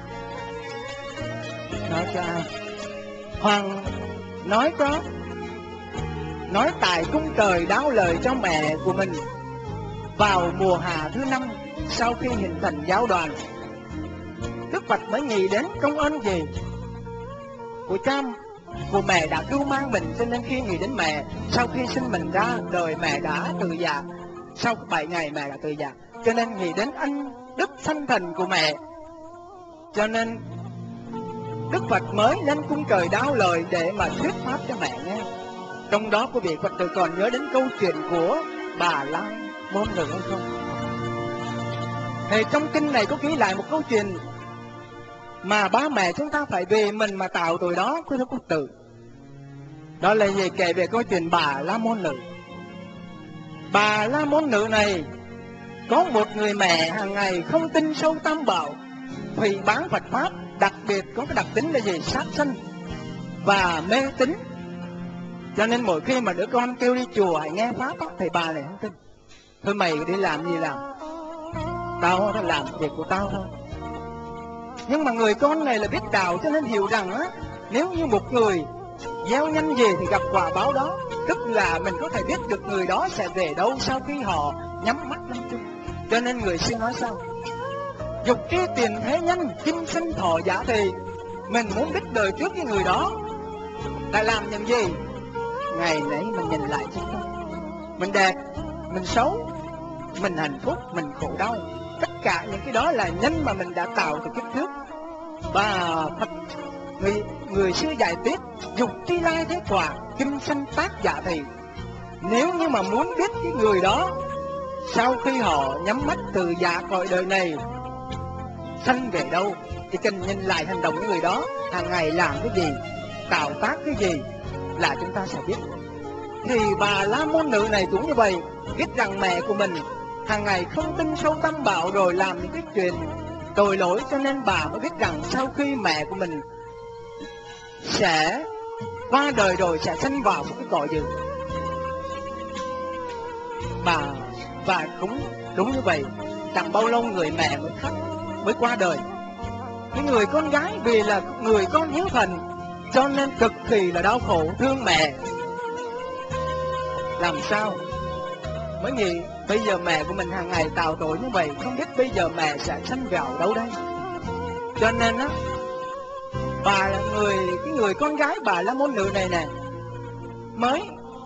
Nói cho ai? Hoàng nói có, nói tại cung trời đáo lời cho mẹ của mình vào mùa hạ thứ 5 sau khi hình thành giáo đoàn. Đức Phật mới nghĩ đến công ơn gì? Của cha, của mẹ đã cứu mang mình. Cho nên khi nghĩ đến mẹ, sau khi sinh mình ra đời mẹ đã từ già, sau 7 ngày mẹ đã từ già, cho nên nghĩ đến ân đức sanh thần của mẹ. Cho nên Đức Phật mới lên cung trời đáo lời để mà thuyết pháp cho mẹ nghe. Trong đó quý vị Phật tử còn nhớ đến câu chuyện của Bà La Môn Nữ hay không? Thì trong kinh này có ghi lại một câu chuyện mà ba mẹ chúng ta phải về mình mà tạo tội đó, quý Phật tử. Đó là gì? Kể về câu chuyện Bà La Môn Nữ. Bà La Môn Nữ này có một người mẹ hàng ngày không tin sâu tam bảo, hủy bán Phật pháp, đặc biệt có cái đặc tính là gì? Sát sanh và mê tín. Cho nên mỗi khi mà đứa con kêu đi chùa hãy nghe pháp đó, thì bà này không tin. Thôi mày đi làm gì làm, tao làm việc của tao thôi. Nhưng mà người con này là biết đạo, cho nên hiểu rằng á, nếu như một người gieo nhân gì thì gặp quả báo đó. Tức là mình có thể biết được người đó sẽ về đâu sau khi họ nhắm mắt lâm chung. Cho nên người xưa nói sao? Dục tri tiền thế nhân, kim sinh thọ giả thì. Mình muốn biết đời trước cái người đó đã làm những gì, ngày nãy mình nhìn lại chúng ta. Mình đẹp, mình xấu, mình hạnh phúc, mình khổ đau, tất cả những cái đó là nhân mà mình đã tạo từ kiếp trước. Và Phật người xưa dạy tiếp, dục tri lai thế quả, kim sinh tác giả thì. Nếu như mà muốn biết cái người đó sau khi họ nhắm mắt từ dạ cõi đời này sanh về đâu, thì cần nhìn lại hành động của người đó, hàng ngày làm cái gì, tạo tác cái gì là chúng ta sẽ biết. Thì bà La Môn Nữ này cũng như vậy, biết rằng mẹ của mình hàng ngày không tin sâu tâm bảo rồi làm những cái chuyện tội lỗi, cho nên bà mới biết rằng sau khi mẹ của mình sẽ qua đời rồi sẽ sanh vào một cái cõi gì. Và cũng đúng như vậy, chẳng bao lâu người mẹ mới qua đời. Cái người con gái vì là người con hiếu thuận cho nên cực kỳ là đau khổ thương mẹ. Làm sao mới nghĩ bây giờ mẹ của mình hàng ngày tạo tội như vậy, không biết bây giờ mẹ sẽ sanh vào đâu đây. Cho nên á, bà là cái người con gái bà La Môn Nữ này nè, mới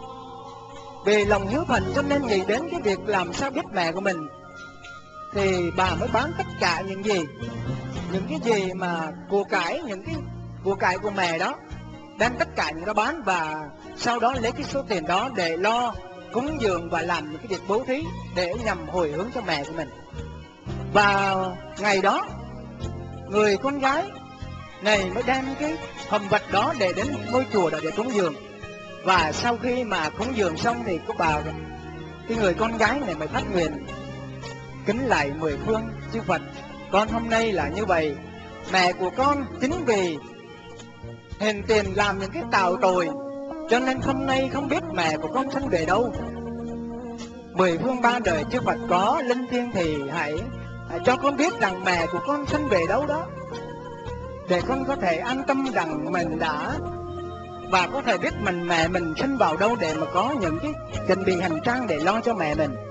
vì lòng hiếu thuận cho nên nghĩ đến cái việc làm sao biết mẹ của mình. Thì bà mới bán tất cả những cái gì mà của cải, những cái của cải của mẹ đó, đem tất cả những đó bán, và sau đó lấy cái số tiền đó để lo cúng dường và làm những cái việc bố thí để nhằm hồi hướng cho mẹ của mình. Và ngày đó người con gái này mới đem cái hầm vật đó để đến ngôi chùa để cúng dường. Và sau khi mà cúng dường xong thì cái người con gái này mới phát nguyện kính lạy mười phương chư Phật, con hôm nay là như vậy, mẹ của con chính vì hiền tiền làm những cái tạo tội cho nên hôm nay không biết mẹ của con sanh về đâu. Mười phương ba đời chư Phật có linh thiêng thì hãy cho con biết rằng mẹ của con sanh về đâu đó, để con có thể an tâm rằng mình đã, và có thể biết mẹ mình sanh vào đâu để mà có những cái chuẩn bị hành trang để lo cho mẹ mình.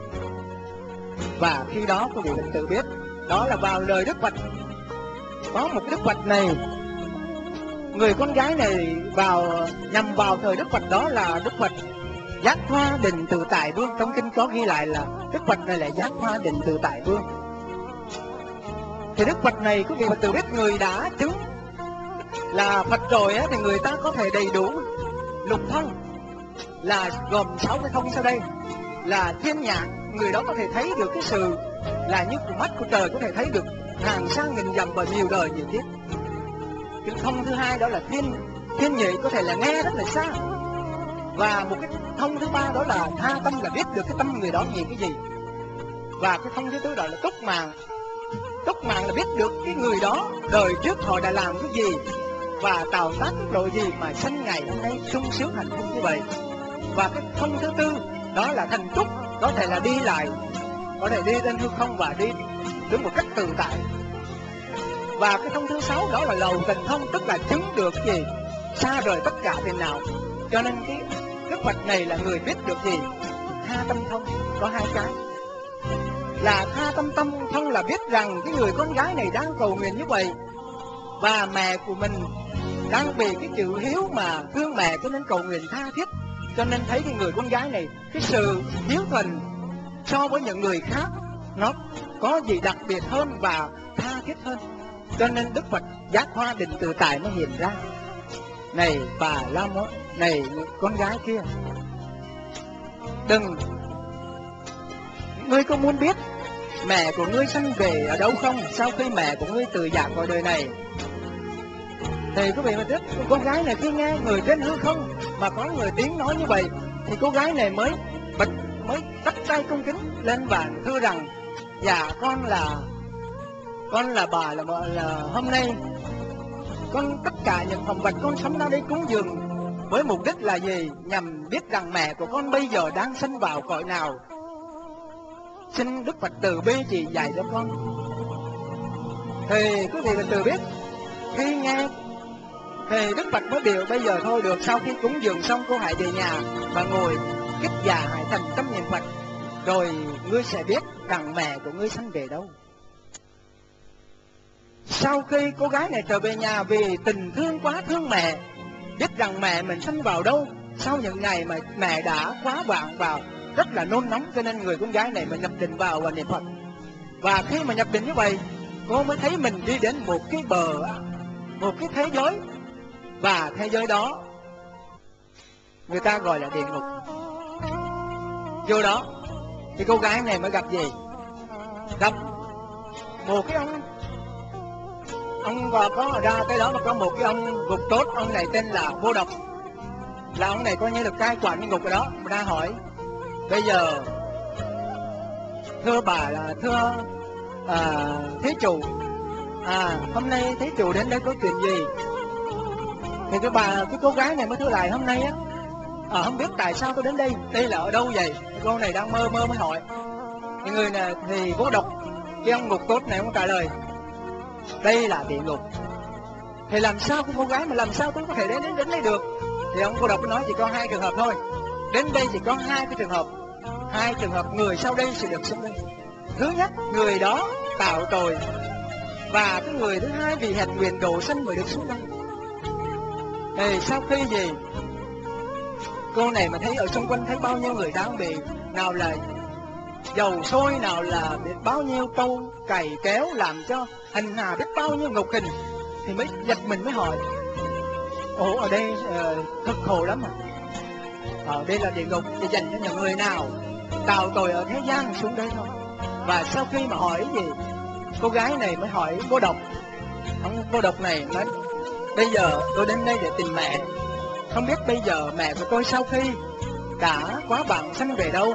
Và khi đó quý vị mình tự biết, đó là vào đời Đức Phật. Có một Đức Phật này, người con gái này nhằm vào thời Đức Phật, đó là Đức Phật Giác Hoa Định Tự Tại Vương. Trong kinh có ghi lại là Đức Phật này là Giác Hoa Định Tự Tại Vương. Thì Đức Phật này quý vị mình tự biết, người đã chứng là Phật rồi á, thì người ta có thể đầy đủ lục thông, là gồm 6 cái thông sau đây là thiên nhãn. Người đó có thể thấy được cái sự là như của mắt của trời, có thể thấy được hàng sang nghìn dặm và nhiều đời nhiều kiếp. Cái thông thứ hai đó là thiên nhị, có thể là nghe rất là xa. Và một cái thông thứ ba đó là tha tâm, là biết được cái tâm người đó nghĩ cái gì. Và cái thông thứ tư đó là túc mạng là biết được cái người đó đời trước họ đã làm cái gì và tạo tác cái độ gì mà sanh ngày hôm nay sung sướng hạnh phúc như vậy. Và cái thông thứ tư đó là thành túc, có thể là đi lại, có thể đi trên hư không và đi đứng một cách tự tại. Và cái thông thứ sáu đó là lầu tình thông, tức là chứng được gì xa rời tất cả tiền nào. Cho nên cái Đức Phật này là người biết được gì tha tâm thông. Có hai cái là tha tâm thông là biết rằng cái người con gái này đang cầu nguyện như vậy, và mẹ của mình đang vì cái chữ hiếu mà thương mẹ cho nên cầu nguyện tha thiết. Cho nên thấy cái người con gái này, cái sự hiếu thuận so với những người khác nó có gì đặc biệt hơn và tha thiết hơn. Cho nên Đức Phật Giác Hoa Định Tự Tại nó hiện ra. Này bà La Môn, này con gái kia, ngươi có muốn biết mẹ của ngươi sanh về ở đâu không, sau khi mẹ của ngươi từ giã cõi đời này? Thì quý vị mà biết, con gái này khi nghe người trên hư không mà có người tiếng nói như vậy, thì cô gái này mới bắt tay cung kính lên và thưa rằng: dạ con là bà, là hôm nay con tất cả những phẩm vật con sống ra đây cúng dường với mục đích là gì? Nhằm biết rằng mẹ của con bây giờ đang sanh vào cõi nào. Xin Đức Phật từ bi chỉ dạy cho con. Thì quý vị mình tự biết, khi nghe thì Đức Phật mới điều bây giờ thôi được, sau khi cúng dường xong cô hãy về nhà và ngồi kích dạ hãy thành tâm niệm Phật. rồi ngươi sẽ biết rằng mẹ của ngươi sanh về đâu. Sau khi cô gái này trở về nhà vì tình thương quá thương mẹ, biết rằng mẹ mình sanh vào đâu, sau những ngày mà mẹ đã quá vạng vào, rất là nôn nóng, cho nên người con gái này mà nhập định vào và niệm Phật. Và khi mà nhập định như vậy, cô mới thấy mình đi đến một cái bờ, một cái thế giới, và thế giới đó người ta gọi là địa ngục. Vô đó thì cô gái này mới gặp gì? Gặp một cái ông và có ra tới đó mà có một cái ông ngục tốt. Ông này tên là Vô Độc, là ông này coi như là cai quản cái ngục ở đó. Mà ra hỏi: bây giờ thưa bà, là thưa thí chủ, hôm nay thí chủ đến đây có chuyện gì? Thì cái cô gái này mới thưa lại: hôm nay á, không biết tại sao tôi đến đây, đây là ở đâu vậy? Cô này đang mơ mới hỏi. Thì người này thì Vô Độc, cái ông ngục tốt này ông trả lời: đây là địa ngục. Thì làm sao cô gái mà làm sao tôi có thể đến đây được? Thì ông Vô Độc nói chỉ có hai trường hợp thôi. Đến đây chỉ có hai cái trường hợp. Hai trường hợp người sau đây sẽ được xuống đây. Thứ nhất, người đó tạo tội, và cái người thứ hai vì hẹn nguyện độ sanh mới được xuống đây. Thì sau khi gì, cô này mà thấy ở xung quanh thấy bao nhiêu người đang bị, nào là dầu sôi, nào là biết bao nhiêu câu cày kéo làm cho hành hạ, biết bao nhiêu ngục hình, thì mới giật mình mới hỏi: ồ, ở đây thật khổ lắm à? Ở đây là địa ngục để dành cho những người nào tạo tội ở thế gian xuống đây thôi. Và sau khi mà hỏi gì, cô gái này mới hỏi Vô Độc. Ông Vô Độc này nói: bây giờ tôi đến đây để tìm mẹ, không biết bây giờ mẹ của tôi sau khi đã quá bận sanh về đâu,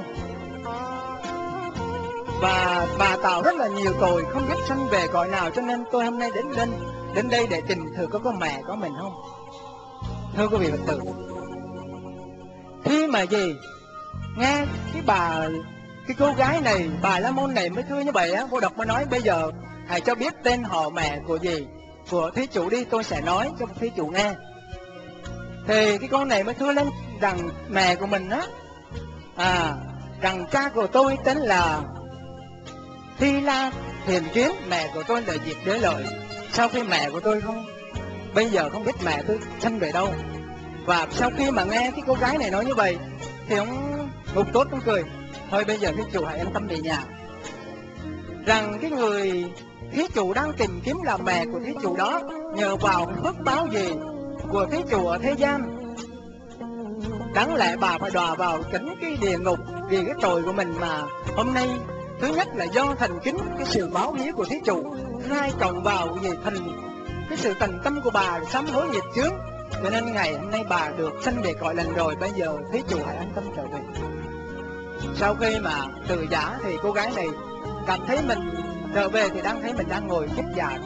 và bà tạo rất là nhiều tội, không biết sanh về cõi nào, cho nên tôi hôm nay đến đây để tìm thử có mẹ có mình không. Thưa quý vị Phật tử, khi mà gì nghe cái cô gái này, bà La Môn này mới thưa như vậy á, Vô Độc mới nói: bây giờ hãy cho biết tên họ mẹ của gì, của thí chủ đi, tôi sẽ nói cho thí chủ nghe. Thì cái con này mới thưa lên rằng mẹ của mình á, rằng cha của tôi tên là Thi La Thiền Kiến, mẹ của tôi là Diệt Đế Lợi. Sau khi mẹ của tôi bây giờ không biết mẹ tôi sanh về đâu. Và sau khi mà nghe cái cô gái này nói như vậy, thì ông ngục tốt ông cười: thôi bây giờ thí chủ hãy yên tâm về nhà, rằng cái người thí chủ đang tìm kiếm là mẹ của thí chủ đó, nhờ vào cái phước báo gì của thí chủ ở thế gian, đáng lẽ bà phải đọa vào cảnh cái địa ngục vì cái tội của mình. Mà hôm nay thứ nhất là do thành kính cái sự báo hiếu của thí chủ, hai cộng vào về thành cái sự thành tâm của bà sám hối nghiệp chướng, cho nên ngày hôm nay bà được sanh về cõi lành rồi. Bây giờ thí chủ hãy an tâm trở về. Sau khi mà từ giả thì cô gái này cảm thấy mình trở về thì đang thấy mình đang ngồi chết già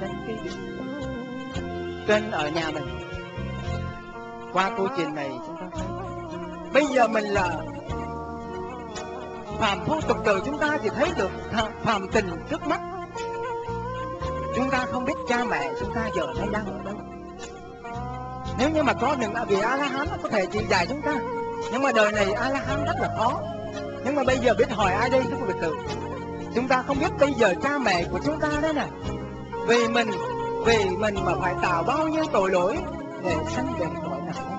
trên ở nhà mình. Qua câu chuyện này chúng ta thấy bây giờ mình là phàm phu tục tử, chúng ta chỉ thấy được phàm tình trước mắt, chúng ta không biết cha mẹ chúng ta giờ hay đang ở đâu. Nếu như mà có những vị A-la-hán có thể chỉ dạy chúng ta, nhưng mà đời này A-la-hán rất là khó. Nhưng mà bây giờ biết hỏi ai đây thưa quý vị tử? Chúng ta không biết bây giờ cha mẹ của chúng ta đấy nè, vì mình mà phải tạo bao nhiêu tội lỗi để sanh về cõi nào.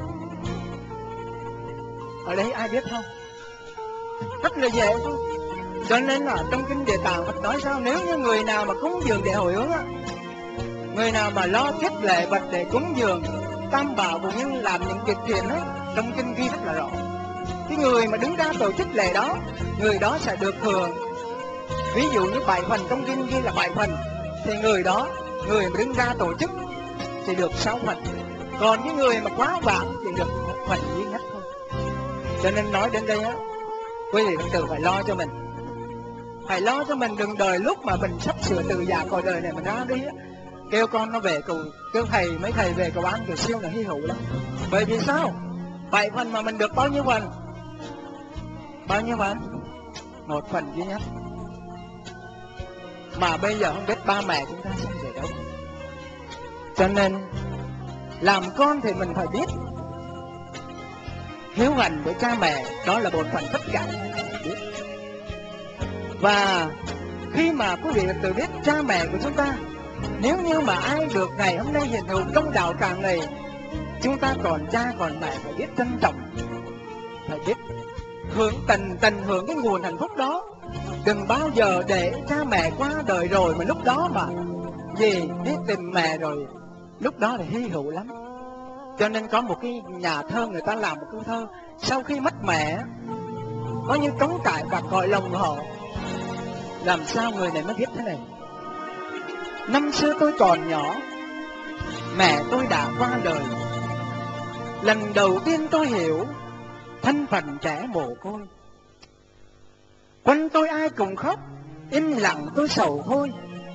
Ở đây ai biết không? Rất là dễ thôi. Cho nên là trong kinh Địa Tạng Phật nói sao, nếu như người nào mà cúng dường để hồi hướng á, người nào mà lo thiết lệ vật để cúng dường tam bảo cũng như làm những việc thiện á, trong kinh ghi rất là rõ. Cái người mà đứng ra tổ chức lễ đó, người đó sẽ được hưởng, ví dụ như 7 phần, trong kinh ghi là 7 phần, thì người mà đứng ra tổ chức thì được 6 phần. Còn những người mà quá vãng thì được 1 phần duy nhất thôi. Cho nên nói đến đây á, quý vị Phật tử phải lo cho mình. Phải lo cho mình, đừng đợi lúc mà mình sắp sửa từ già cõi đời này mình ra đi á, kêu con nó về cầu, kêu mấy thầy về cầu an kiểu siêu là hy hữu lắm. Bởi vì sao? 7 phần mà mình được bao nhiêu phần? Bao nhiêu phần? 1 phần duy nhất. Mà bây giờ không biết ba mẹ chúng ta sẽ về đâu. Cho nên làm con thì mình phải biết hiếu hành với cha mẹ, đó là bổn phận tất cả. Và khi mà quý vị tự biết cha mẹ của chúng ta, nếu như mà ai được ngày hôm nay hiện hữu công đạo cả ngày, chúng ta còn cha còn mẹ phải biết trân trọng, phải biết hưởng tận hưởng cái nguồn hạnh phúc đó. Đừng bao giờ để cha mẹ qua đời rồi mà lúc đó mà gì đi tìm mẹ rồi, lúc đó thì hy hữu lắm. Cho nên có một cái nhà thơ, người ta làm một câu thơ: sau khi mất mẹ, có như trống trải bạc gọi lòng họ. Làm sao người này mới viết thế này: năm xưa tôi còn nhỏ, mẹ tôi đã qua đời. Lần đầu tiên tôi hiểu thân phận trẻ mồ côi. Quanh tôi ai cùng khóc, im lặng tôi sầu thôi.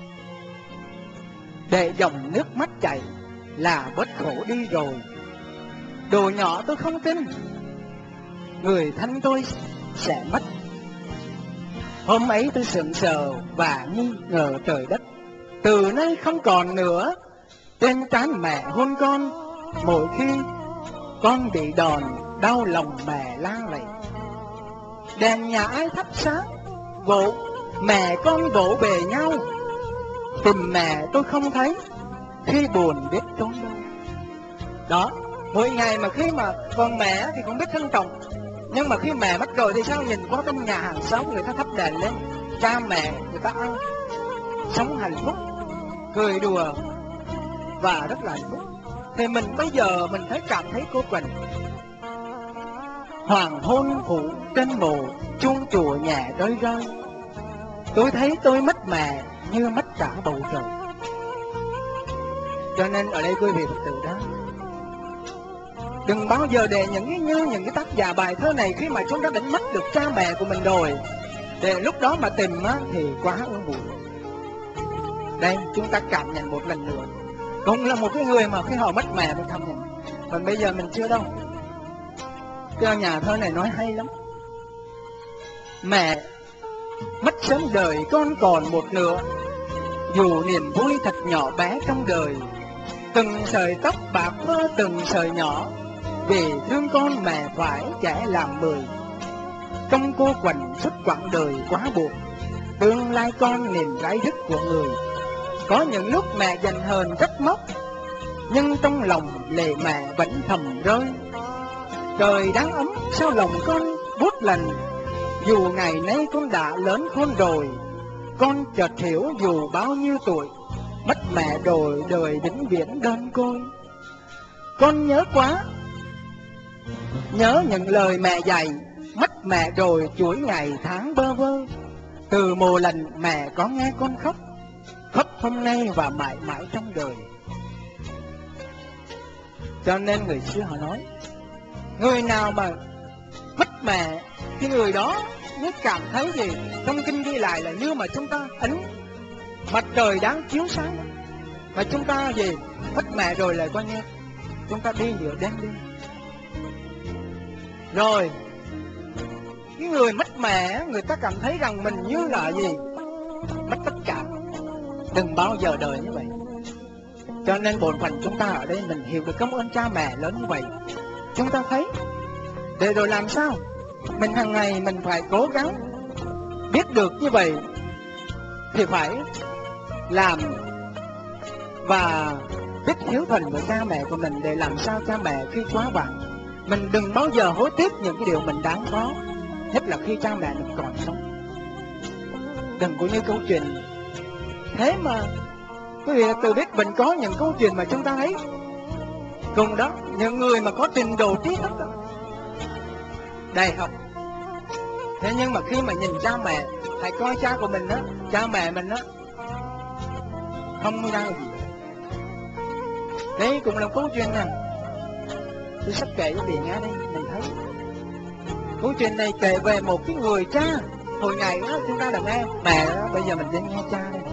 Để dòng nước mắt chảy là bớt khổ đi rồi. Đồ nhỏ tôi không tin người thân tôi sẽ mất. Hôm ấy tôi sững sờ và nghi ngờ trời đất. Từ nay không còn nữa, trên trán mẹ hôn con. Mỗi khi con bị đòn, đau lòng mẹ lang lệ. Đèn nhà ai thắp sáng, vỗ mẹ con vỗ bề nhau. Tìm mẹ tôi không thấy, khi buồn biết trốn đâu. Đó, mỗi ngày mà khi mà còn mẹ thì không biết trân trọng, nhưng mà khi mẹ mất rồi thì sao? Nhìn qua trong nhà hàng xóm người ta thắp đèn lên, cha mẹ người ta ăn, sống hạnh phúc, cười đùa và rất là hạnh phúc. Thì mình bây giờ mình thấy cảm thấy cô quạnh. Hoàng hôn phủ trên mồ, chuông chùa nhẹ rơi rơi. Tôi thấy tôi mất mẹ như mất cả bầu trời. Cho nên ở đây quý vị Phật tử đó, đừng bao giờ để những cái tác giả bài thơ này, khi mà chúng ta đánh mất được cha mẹ của mình rồi, để lúc đó mà tìm thì quá ương bụi. Đây, chúng ta cảm nhận một lần nữa. Cũng là một cái người mà khi họ mất mẹ mình cảm nhận. Còn bây giờ mình chưa đâu. Cái nhà thơ này nói hay lắm. Mẹ mất sớm đời con còn một nửa, dù niềm vui thật nhỏ bé trong đời. Từng sợi tóc bạc phơ từng sợi nhỏ, vì thương con mẹ phải trẻ làm 10. Trong cô quạnh suốt quãng đời quá buồn, tương lai con niềm rai rứt của người. Có những lúc mẹ giận hờn trách móc, nhưng trong lòng lệ mẹ vẫn thầm rơi. Trời đang ấm sao lòng con buốt lạnh, dù ngày nay con đã lớn khôn rồi. Con chợt hiểu dù bao nhiêu tuổi, mất mẹ rồi đời vĩnh viễn đơn côi. Con nhớ quá, nhớ những lời mẹ dạy, mất mẹ rồi chuỗi ngày tháng bơ vơ. Từ một lần mẹ có nghe con khóc, khóc hôm nay và mãi mãi trong đời. Cho nên người xưa họ nói, người nào mà mất mẹ, cái người đó nếu cảm thấy gì, trong kinh ghi lại là như mà chúng ta ấn mặt trời đang chiếu sáng, mà chúng ta gì mất mẹ rồi là coi như chúng ta đi nửa đêm đi. Rồi cái người mất mẹ, người ta cảm thấy rằng mình như là gì, mất tất cả. Đừng bao giờ đời như vậy. Cho nên bổn phận chúng ta ở đây mình hiểu được cảm ơn cha mẹ lớn như vậy. Chúng ta thấy để rồi làm sao mình hàng ngày mình phải cố gắng biết được như vậy thì phải làm và biết hiếu thuận với cha mẹ của mình, để làm sao cha mẹ khi quá vàng mình đừng bao giờ hối tiếc những cái điều mình đáng có, nhất là khi cha mẹ mình còn sống. Đừng có như câu chuyện thế mà quý vị tự biết mình có những câu chuyện mà chúng ta thấy cùng đó, những người mà có trình độ trí thức đó, đại học. Thế nhưng mà khi mà nhìn cha mẹ, hãy coi cha của mình đó, cha mẹ mình đó không ra gì. Đấy cũng là câu chuyện nè, tôi sắp kể cho vị nghe đây. Mình thấy câu chuyện này kể về một cái người cha. Hồi ngày đó chúng ta đã nghe mẹ đó, bây giờ mình đến nghe cha đây.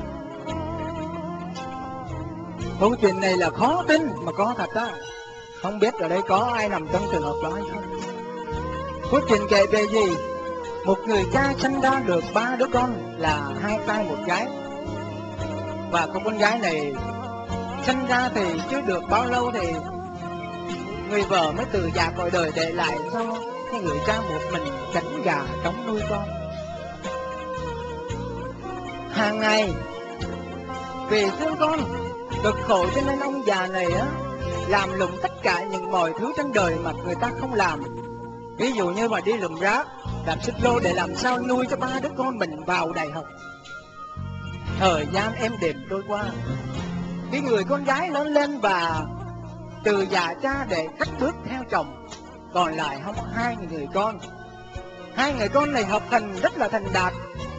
Câu chuyện này là khó tin mà có thật đó. Không biết ở đây có ai nằm trong trường hợp đó hay không. Câu chuyện kể về gì? Một người cha sinh ra được 3 đứa con là 2 trai 1 gái. Và con gái này sinh ra thì chưa được bao lâu thì người vợ mới từ già cõi đời, để lại cho cái người cha một mình cánh gà trống nuôi con. hàng ngày vì thương con cực khổ, cho nên ông già này á làm lụng tất cả những mọi thứ trên đời mà người ta không làm. Ví dụ như mà đi lượm rác, làm xích lô để làm sao nuôi cho 3 đứa con mình vào đại học. Thời gian êm đềm trôi qua, cái người con gái lớn lên và từ già cha để cắt bước theo chồng, còn lại không có 2 người con. 2 người con này học hành rất là thành đạt.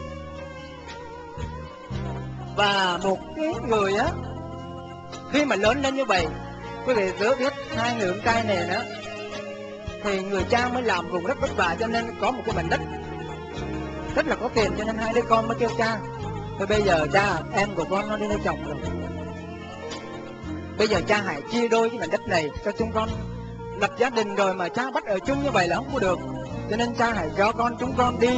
Và một cái người á, khi mà lớn lên như vậy, quý vị cứ biết 2 người con trai này nữa, thì người cha mới làm vùng rất vất vả, cho nên có một cái mảnh đất rất là có tiền, cho nên 2 đứa con mới kêu cha: thôi bây giờ cha, em của con nó đi lấy chồng rồi, bây giờ cha hãy chia đôi cái mảnh đất này cho chúng con lập gia đình rồi, mà cha bắt ở chung như vậy là không có được, cho nên cha hãy cho chúng con đi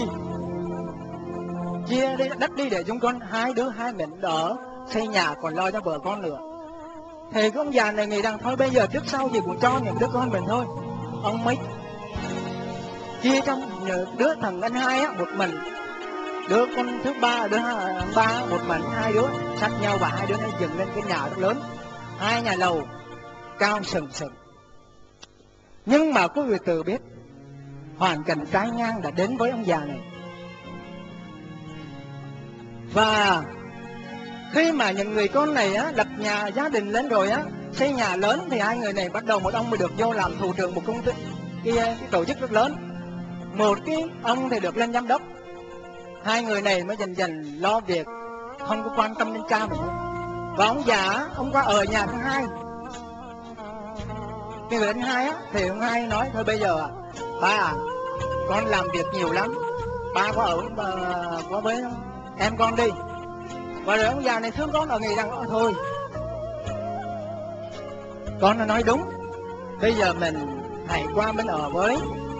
chia đất đi để chúng con 2 đứa 2 mảnh đỡ xây nhà, còn lo cho vợ con nữa. Thì cái ông già này nghĩ rằng thôi bây giờ trước sau gì cũng cho những đứa con mình thôi. Ông mới chia trong đứa thằng anh 2 á một mình, đứa con thứ ba, đứa ba một mình, 2 đứa sát nhau, và 2 đứa nó dựng lên cái nhà rất lớn, 2 nhà lầu cao sừng sừng. Nhưng mà quý vị tự biết hoàn cảnh trái ngang đã đến với ông già này. Và khi mà những người con này á lập nhà gia đình lên rồi á, xây nhà lớn, thì 2 người này bắt đầu một ông mới được vô làm thủ trưởng một công ty, cái tổ chức rất lớn, một cái ông thì được lên giám đốc. 2 người này mới dần dần lo việc, không có quan tâm đến cha mình. Và ông già ông qua ở nhà thứ 2. Cái người anh 2 á thì ông 2 nói: thôi bây giờ ba, con làm việc nhiều lắm, ba có ở có với em con đi. Và rồi ông già này thương con, ở nghĩ rằng thôi con nó nói đúng, bây giờ mình hãy qua bên ở với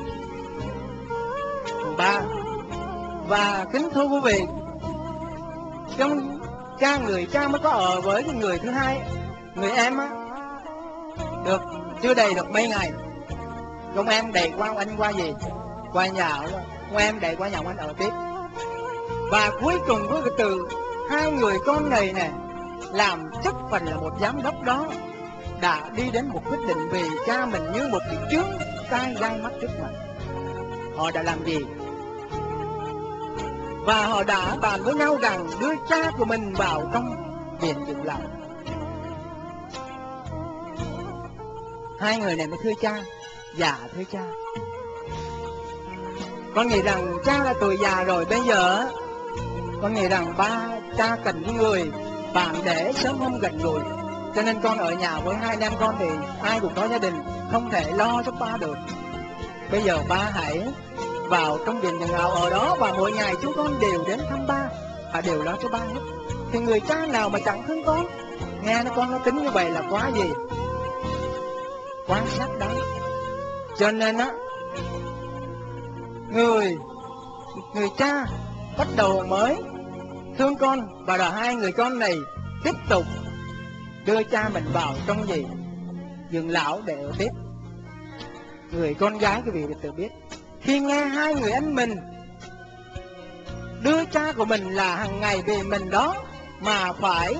ba. Và kính thưa quý vị, trong người cha mới có ở với cái người thứ 2, người em á, được chưa đầy được mấy ngày, ông em đẩy qua ông anh qua gì, qua nhà ông em đẩy qua nhà ông anh ở tiếp. Và cuối cùng với cái từ 2 người con này nè làm chức phần là một giám đốc đó đã đi đến một quyết định vì cha mình như một cái chướng tai gai mắt trước mặt. Họ đã làm gì? Và họ đã bàn với nhau rằng đưa cha của mình vào trong viện dưỡng lão. 2 người này mới thưa cha: dạ thưa cha, con nghĩ rằng cha là tuổi già rồi, bây giờ con nghĩ rằng cha cần những người bạn để sớm hôm gần gũi, cho nên con ở nhà với 2 anh em con thì ai cũng có gia đình, không thể lo cho ba được. Bây giờ ba hãy vào trong viện dưỡng lão ở đó, và mỗi ngày chúng con đều đến thăm ba và đều lo cho ba hết. Thì người cha nào mà chẳng thương con? Nghe con nó tính như vậy là quá gì, quan sát đó. Cho nên á, người cha bắt đầu mới thương con, và rồi 2 người con này tiếp tục đưa cha mình vào trong gì, dưỡng lão để ở tiếp. Người con gái quý vị tự biết, khi nghe 2 người anh mình đưa cha của mình là hàng ngày vì mình đó mà phải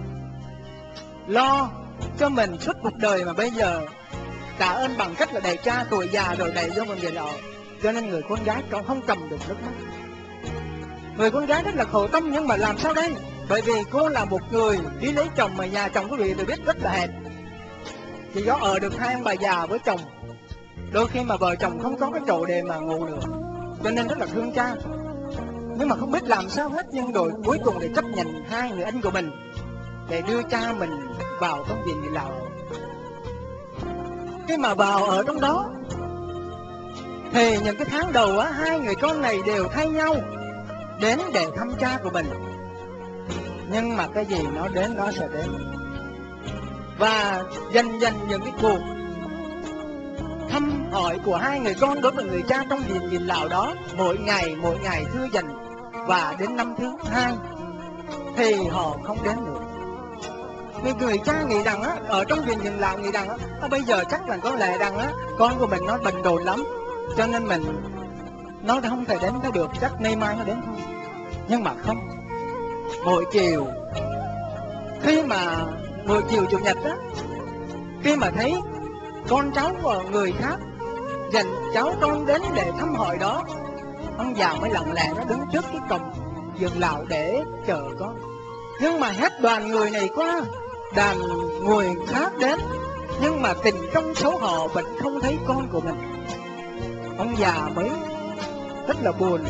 lo cho mình suốt cuộc đời, mà bây giờ trả ơn bằng cách là đẩy cha tuổi già rồi đẩy vô mình về đó, cho nên người con gái không cầm được nước mắt. Người con gái rất là khổ tâm, nhưng mà làm sao đây? Bởi vì cô là một người đi lấy chồng mà nhà chồng quý vị tự biết rất là hẹp, chỉ có ở được 2 ông bà già với chồng, đôi khi mà vợ chồng không có cái chỗ để mà ngủ nữa, cho nên rất là thương cha. Nhưng mà không biết làm sao hết, nhưng rồi cuối cùng để chấp nhận 2 người anh của mình để đưa cha mình vào trong viện dưỡng lão. Khi mà vào ở trong đó thì những cái tháng đầu á, 2 người con này đều thay nhau đến để thăm cha của mình. Nhưng mà cái gì nó đến nó sẽ đến. Và dần dần những cái cuộc thăm hỏi của 2 người con đối với người cha trong viện dưỡng lão đó mỗi ngày thưa dần. Và đến năm thứ 2 thì họ không đến nữa. Người cha nghĩ rằng á, ở trong viện dưỡng lão nghĩ rằng á, bây giờ chắc là có lẽ rằng á, con của mình nó bận rộn lắm, cho nên nó không thể đến được, chắc nay mai nó đến thôi. Nhưng mà không, mỗi chiều, khi mà mỗi chiều chủ nhật á, khi mà thấy con cháu của người khác dành cháu con đến để thăm hỏi đó, ông già mới lặng lẽ nó đứng trước cái cổng vườn lão để chờ con. Nhưng mà hết đoàn người này qua, đoàn người khác đến, nhưng mà tình trong số họ vẫn không thấy con của mình. Ông già mới rất là buồn,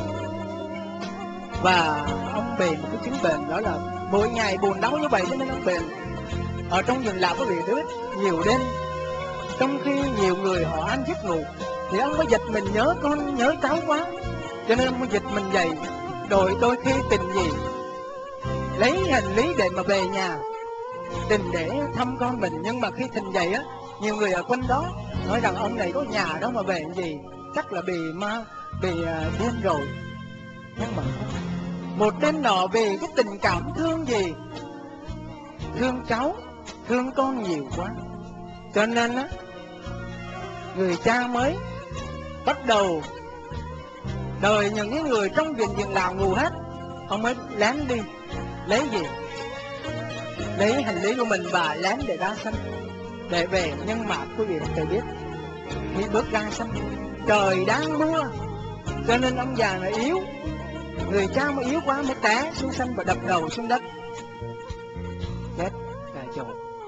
và ông bị một cái chứng bệnh, đó là mỗi ngày buồn đau như vậy, cho nên ông bệnh. Ở trong vườn lão có vị biết nhiều đêm, trong khi nhiều người họ ăn giấc ngủ, thì ông mới giật mình nhớ con, nhớ cháu quá, cho nên ông mới giật mình dậy. Rồi đôi khi tình gì lấy hành lý để mà về nhà, tình để thăm con mình. Nhưng mà khi tình dậy á, nhiều người ở quanh đó nói rằng ông này có nhà đó mà về làm gì, chắc là bị điên rồi. Nhưng mà một đêm nọ về cái tình cảm thương gì, thương cháu, thương con nhiều quá, cho nên á, người cha mới bắt đầu đợi những cái người trong viện vườn lão ngủ hết, ông mới lén đi lấy gì, lấy hành lý của mình và lén để ra sân để về. Nhưng mà quý vị phải biết, khi bước ra sân trời đang mưa, cho nên ông già này yếu, người cha mới yếu quá mới té xuống sân và đập đầu xuống đất, chết tại chỗ.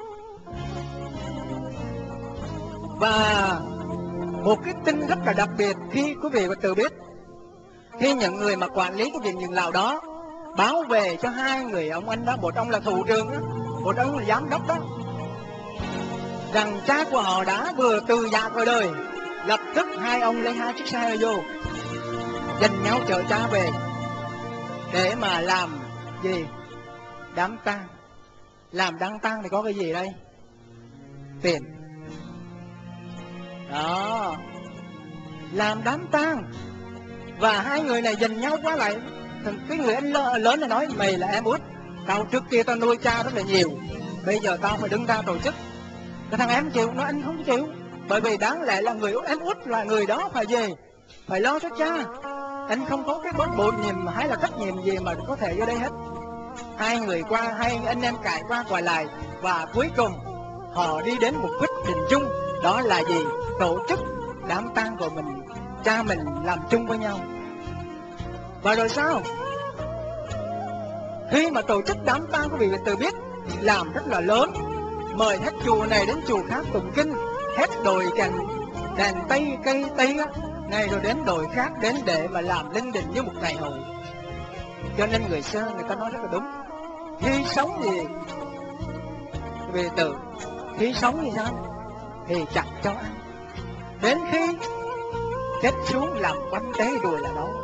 Và một cái tin rất là đặc biệt khi quý vị và tự biết, khi những người mà quản lý cái viện vườn lão đó báo về cho hai người ông anh đó, một ông là thủ trưởng đó, một ông là giám đốc đó, rằng cha của họ đã vừa từ già khỏi đời. Lập tức hai ông lấy hai chiếc xe vô, dành nhau chở cha về để mà làm gì? Đám tang. Làm đám tang thì có cái gì đây? Tiền. Đó, làm đám tang. Và hai người này dành nhau quá lại. Cái người anh lớn này nói, mày là em út, tao trước kia tao nuôi cha rất là nhiều, bây giờ tao phải đứng ra tổ chức. Cái thằng em chịu, nó anh không chịu, bởi vì đáng lẽ là người em út là người đó phải về, phải lo cho cha. Anh không có cái bố nhiệm hay là trách nhiệm gì mà có thể vô đây hết. Hai người qua, hai anh em cãi qua quả lại, và cuối cùng họ đi đến một quyết định chung, đó là gì? Tổ chức đám tang của mình, cha mình làm chung với nhau. Và rồi sao? Khi mà tổ chức đám tang, quý vị tự biết, làm rất là lớn, mời hết chùa này đến chùa khác tụng kinh, hết đồi cành đèn tây, cây tây á, này rồi đến đồi khác đến để mà làm linh đình như một ngày hội. Cho nên người xưa người ta nói rất là đúng, khi sống thì về tự, khi sống thì sao? Thì chẳng cho ăn, đến khi chết xuống làm quanh tế đùi là đó.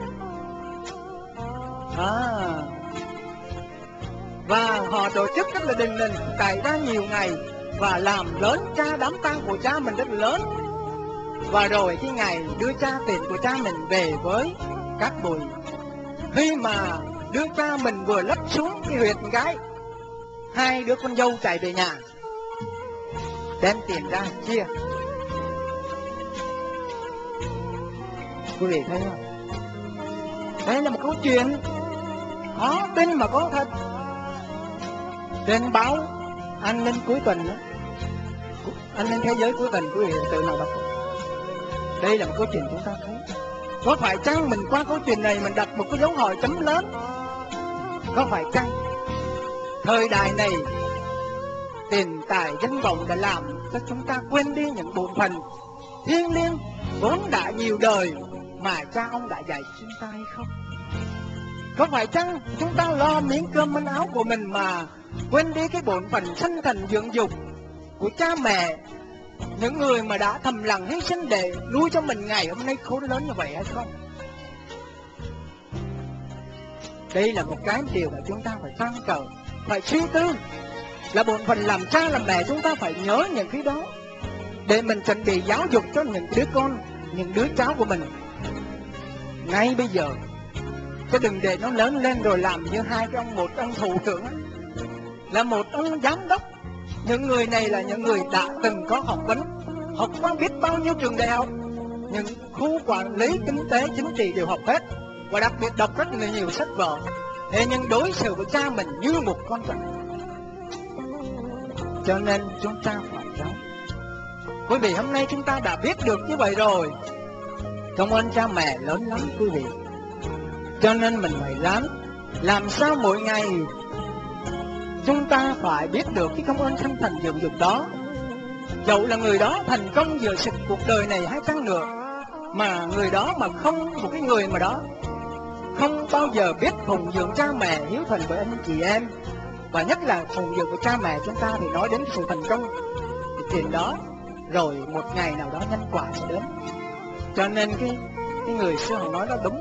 Và họ tổ chức rất là đình đình, cày ra nhiều ngày và làm lớn cha đám tang của cha mình rất là lớn. Và rồi cái ngày đưa cha tiền của cha mình về với các bụi, khi mà đưa cha mình vừa lấp xuống cái huyệt gái, hai đứa con dâu chạy về nhà đem tiền ra chia. Quý vị thấy không? Đây là một câu chuyện khó tin mà có thật. Trên báo An ninh cuối tuần đó, An ninh thế giới cuối tuần, quý vị tự nào đọc. Đây là một câu chuyện chúng ta thấy. Có phải chăng mình qua câu chuyện này mình đặt một cái dấu hỏi chấm lớn? Có phải chăng thời đại này tiền tài danh vọng đã làm cho chúng ta quên đi những bổn phận thiêng liêng vốn đã nhiều đời mà cha ông đã dạy chúng ta hay không? Có phải chăng chúng ta lo miếng cơm manh áo của mình mà quên đi cái bổn phận sinh thành dưỡng dục của cha mẹ, những người mà đã thầm lặng hy sinh để nuôi cho mình ngày hôm nay khốn lớn như vậy hay không? Đây là một cái điều mà chúng ta phải trăn trở, phải suy tư. Là bổn phận làm cha làm mẹ, chúng ta phải nhớ những cái đó để mình chuẩn bị giáo dục cho những đứa con, những đứa cháu của mình ngay bây giờ. Chứ đừng để nó lớn lên rồi làm như hai cái ông, một ông thủ trưởng là một ông giám đốc. Những người này là những người đã từng có học vấn, học qua biết bao nhiêu trường đại học, những khu quản lý kinh tế chính trị đều học hết, và đặc biệt đọc rất là nhiều sách vở. thế nhưng đối xử với cha mình như một con vật. Cho nên chúng ta phải ráng. Quý vị, hôm nay chúng ta đã biết được như vậy rồi. Cảm ơn cha mẹ lớn lắm quý vị. Cho nên mình phải ráng làm sao mỗi ngày chúng ta phải biết được cái công ơn chân thành dưỡng dục đó. Dẫu là người đó thành công giữa sự cuộc đời này hay chăng nữa, mà người đó mà không, một cái người mà đó không bao giờ biết phụng dưỡng cha mẹ, hiếu thuận với anh chị em, và nhất là phụng dưỡng với cha mẹ chúng ta, thì nói đến sự thành công thì chuyện đó rồi một ngày nào đó nhân quả sẽ đến. Cho nên cái người xưa họ nói nó đúng.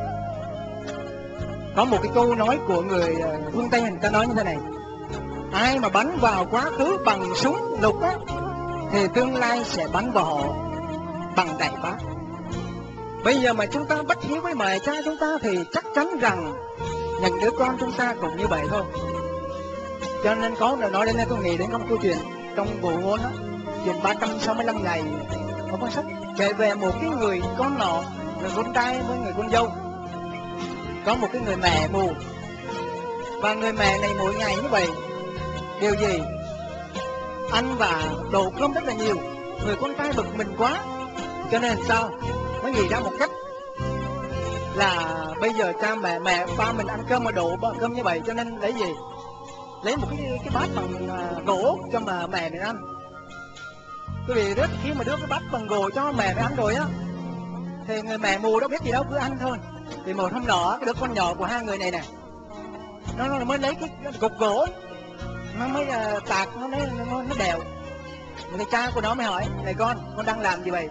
Có một cái câu nói của người phương Tây, người ta nói như thế này: ai mà bắn vào quá khứ bằng súng lục á, thì tương lai sẽ bắn vào họ bằng đại bác. Bây giờ mà chúng ta bất hiếu với mẹ cha chúng ta thì chắc chắn rằng những đứa con chúng ta cũng như vậy thôi. Cho nên có nói đến đây tôi nghĩ đến một câu chuyện trong bộ ngôn đó, chuyện 365 ngày, có cuốn sách kể về một cái người con nọ, người con trai với người con dâu. Có một cái người mẹ mù, và người mẹ này mỗi ngày như vậy điều gì ăn và đổ cơm rất là nhiều. Người con trai bực mình quá, cho nên sao mới nghĩ ra một cách là bây giờ cha mẹ ba mình ăn cơm mà đổ cơm như vậy, cho nên lấy gì, lấy một cái bát bằng gỗ cho mà mẹ mình ăn. Quý vị biết, khi mà đưa cái bát bằng gỗ cho mẹ mình ăn rồi á, thì người mẹ mù đâu biết gì đâu, cứ ăn thôi. Thì một hôm nọ cái đứa con nhỏ của hai người này nè, nó mới lấy cái cục gỗ, nó mới tạc, nó đèo. Người cha của nó mới hỏi: này con đang làm gì vậy?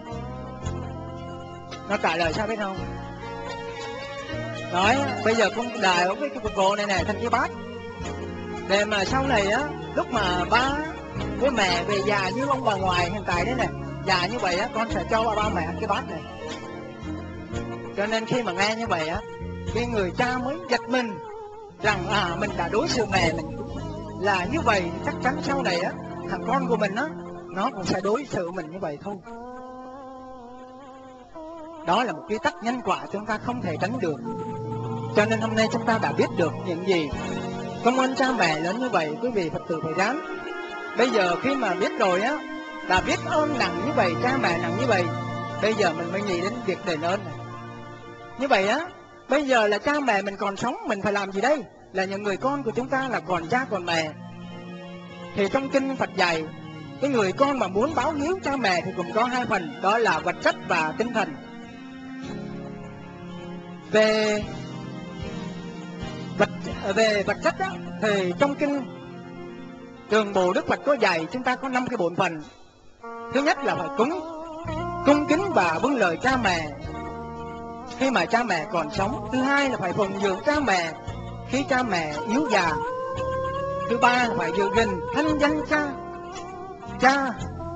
Nó trả lời sao biết không? Nói bây giờ con đài cái cục gỗ này thành cái bát, để mà sau này á, lúc mà ba với mẹ về già như ông bà ngoại hiện tại đấy này, già như vậy á, con sẽ cho ba mẹ ăn cái bát này. Cho nên khi mà nghe như vậy á, cái người cha mới giật mình rằng mình đã đối xử mẹ mình là như vậy, chắc chắn sau này á, thằng con của mình á, nó cũng sẽ đối xử mình như vậy thôi. Đó là một quy tắc nhân quả chúng ta không thể tránh được. Cho nên hôm nay chúng ta đã biết được những gì công ơn cha mẹ lớn như vậy. Quý vị Phật tử phải ráng. Bây giờ khi mà biết rồi á, đã biết ơn nặng như vậy, cha mẹ nặng như vậy, bây giờ mình mới nghĩ đến việc đền ơn này. Như vậy á, bây giờ là cha mẹ mình còn sống, mình phải làm gì đây? Là những người con của chúng ta là còn cha còn mẹ. Thì trong kinh Phật dạy, cái người con mà muốn báo hiếu cha mẹ thì cũng có hai phần, đó là vật chất và tinh thần. Về vật chất á, thì trong kinh Trường Bộ Đức Phật có dạy chúng ta có 5 cái bổn phận. Thứ nhất là phải cung kính và vâng lời cha mẹ khi mà cha mẹ còn sống. Thứ hai là phải phụng dưỡng cha mẹ khi cha mẹ yếu già. Thứ ba là phải giữ gìn thanh danh cha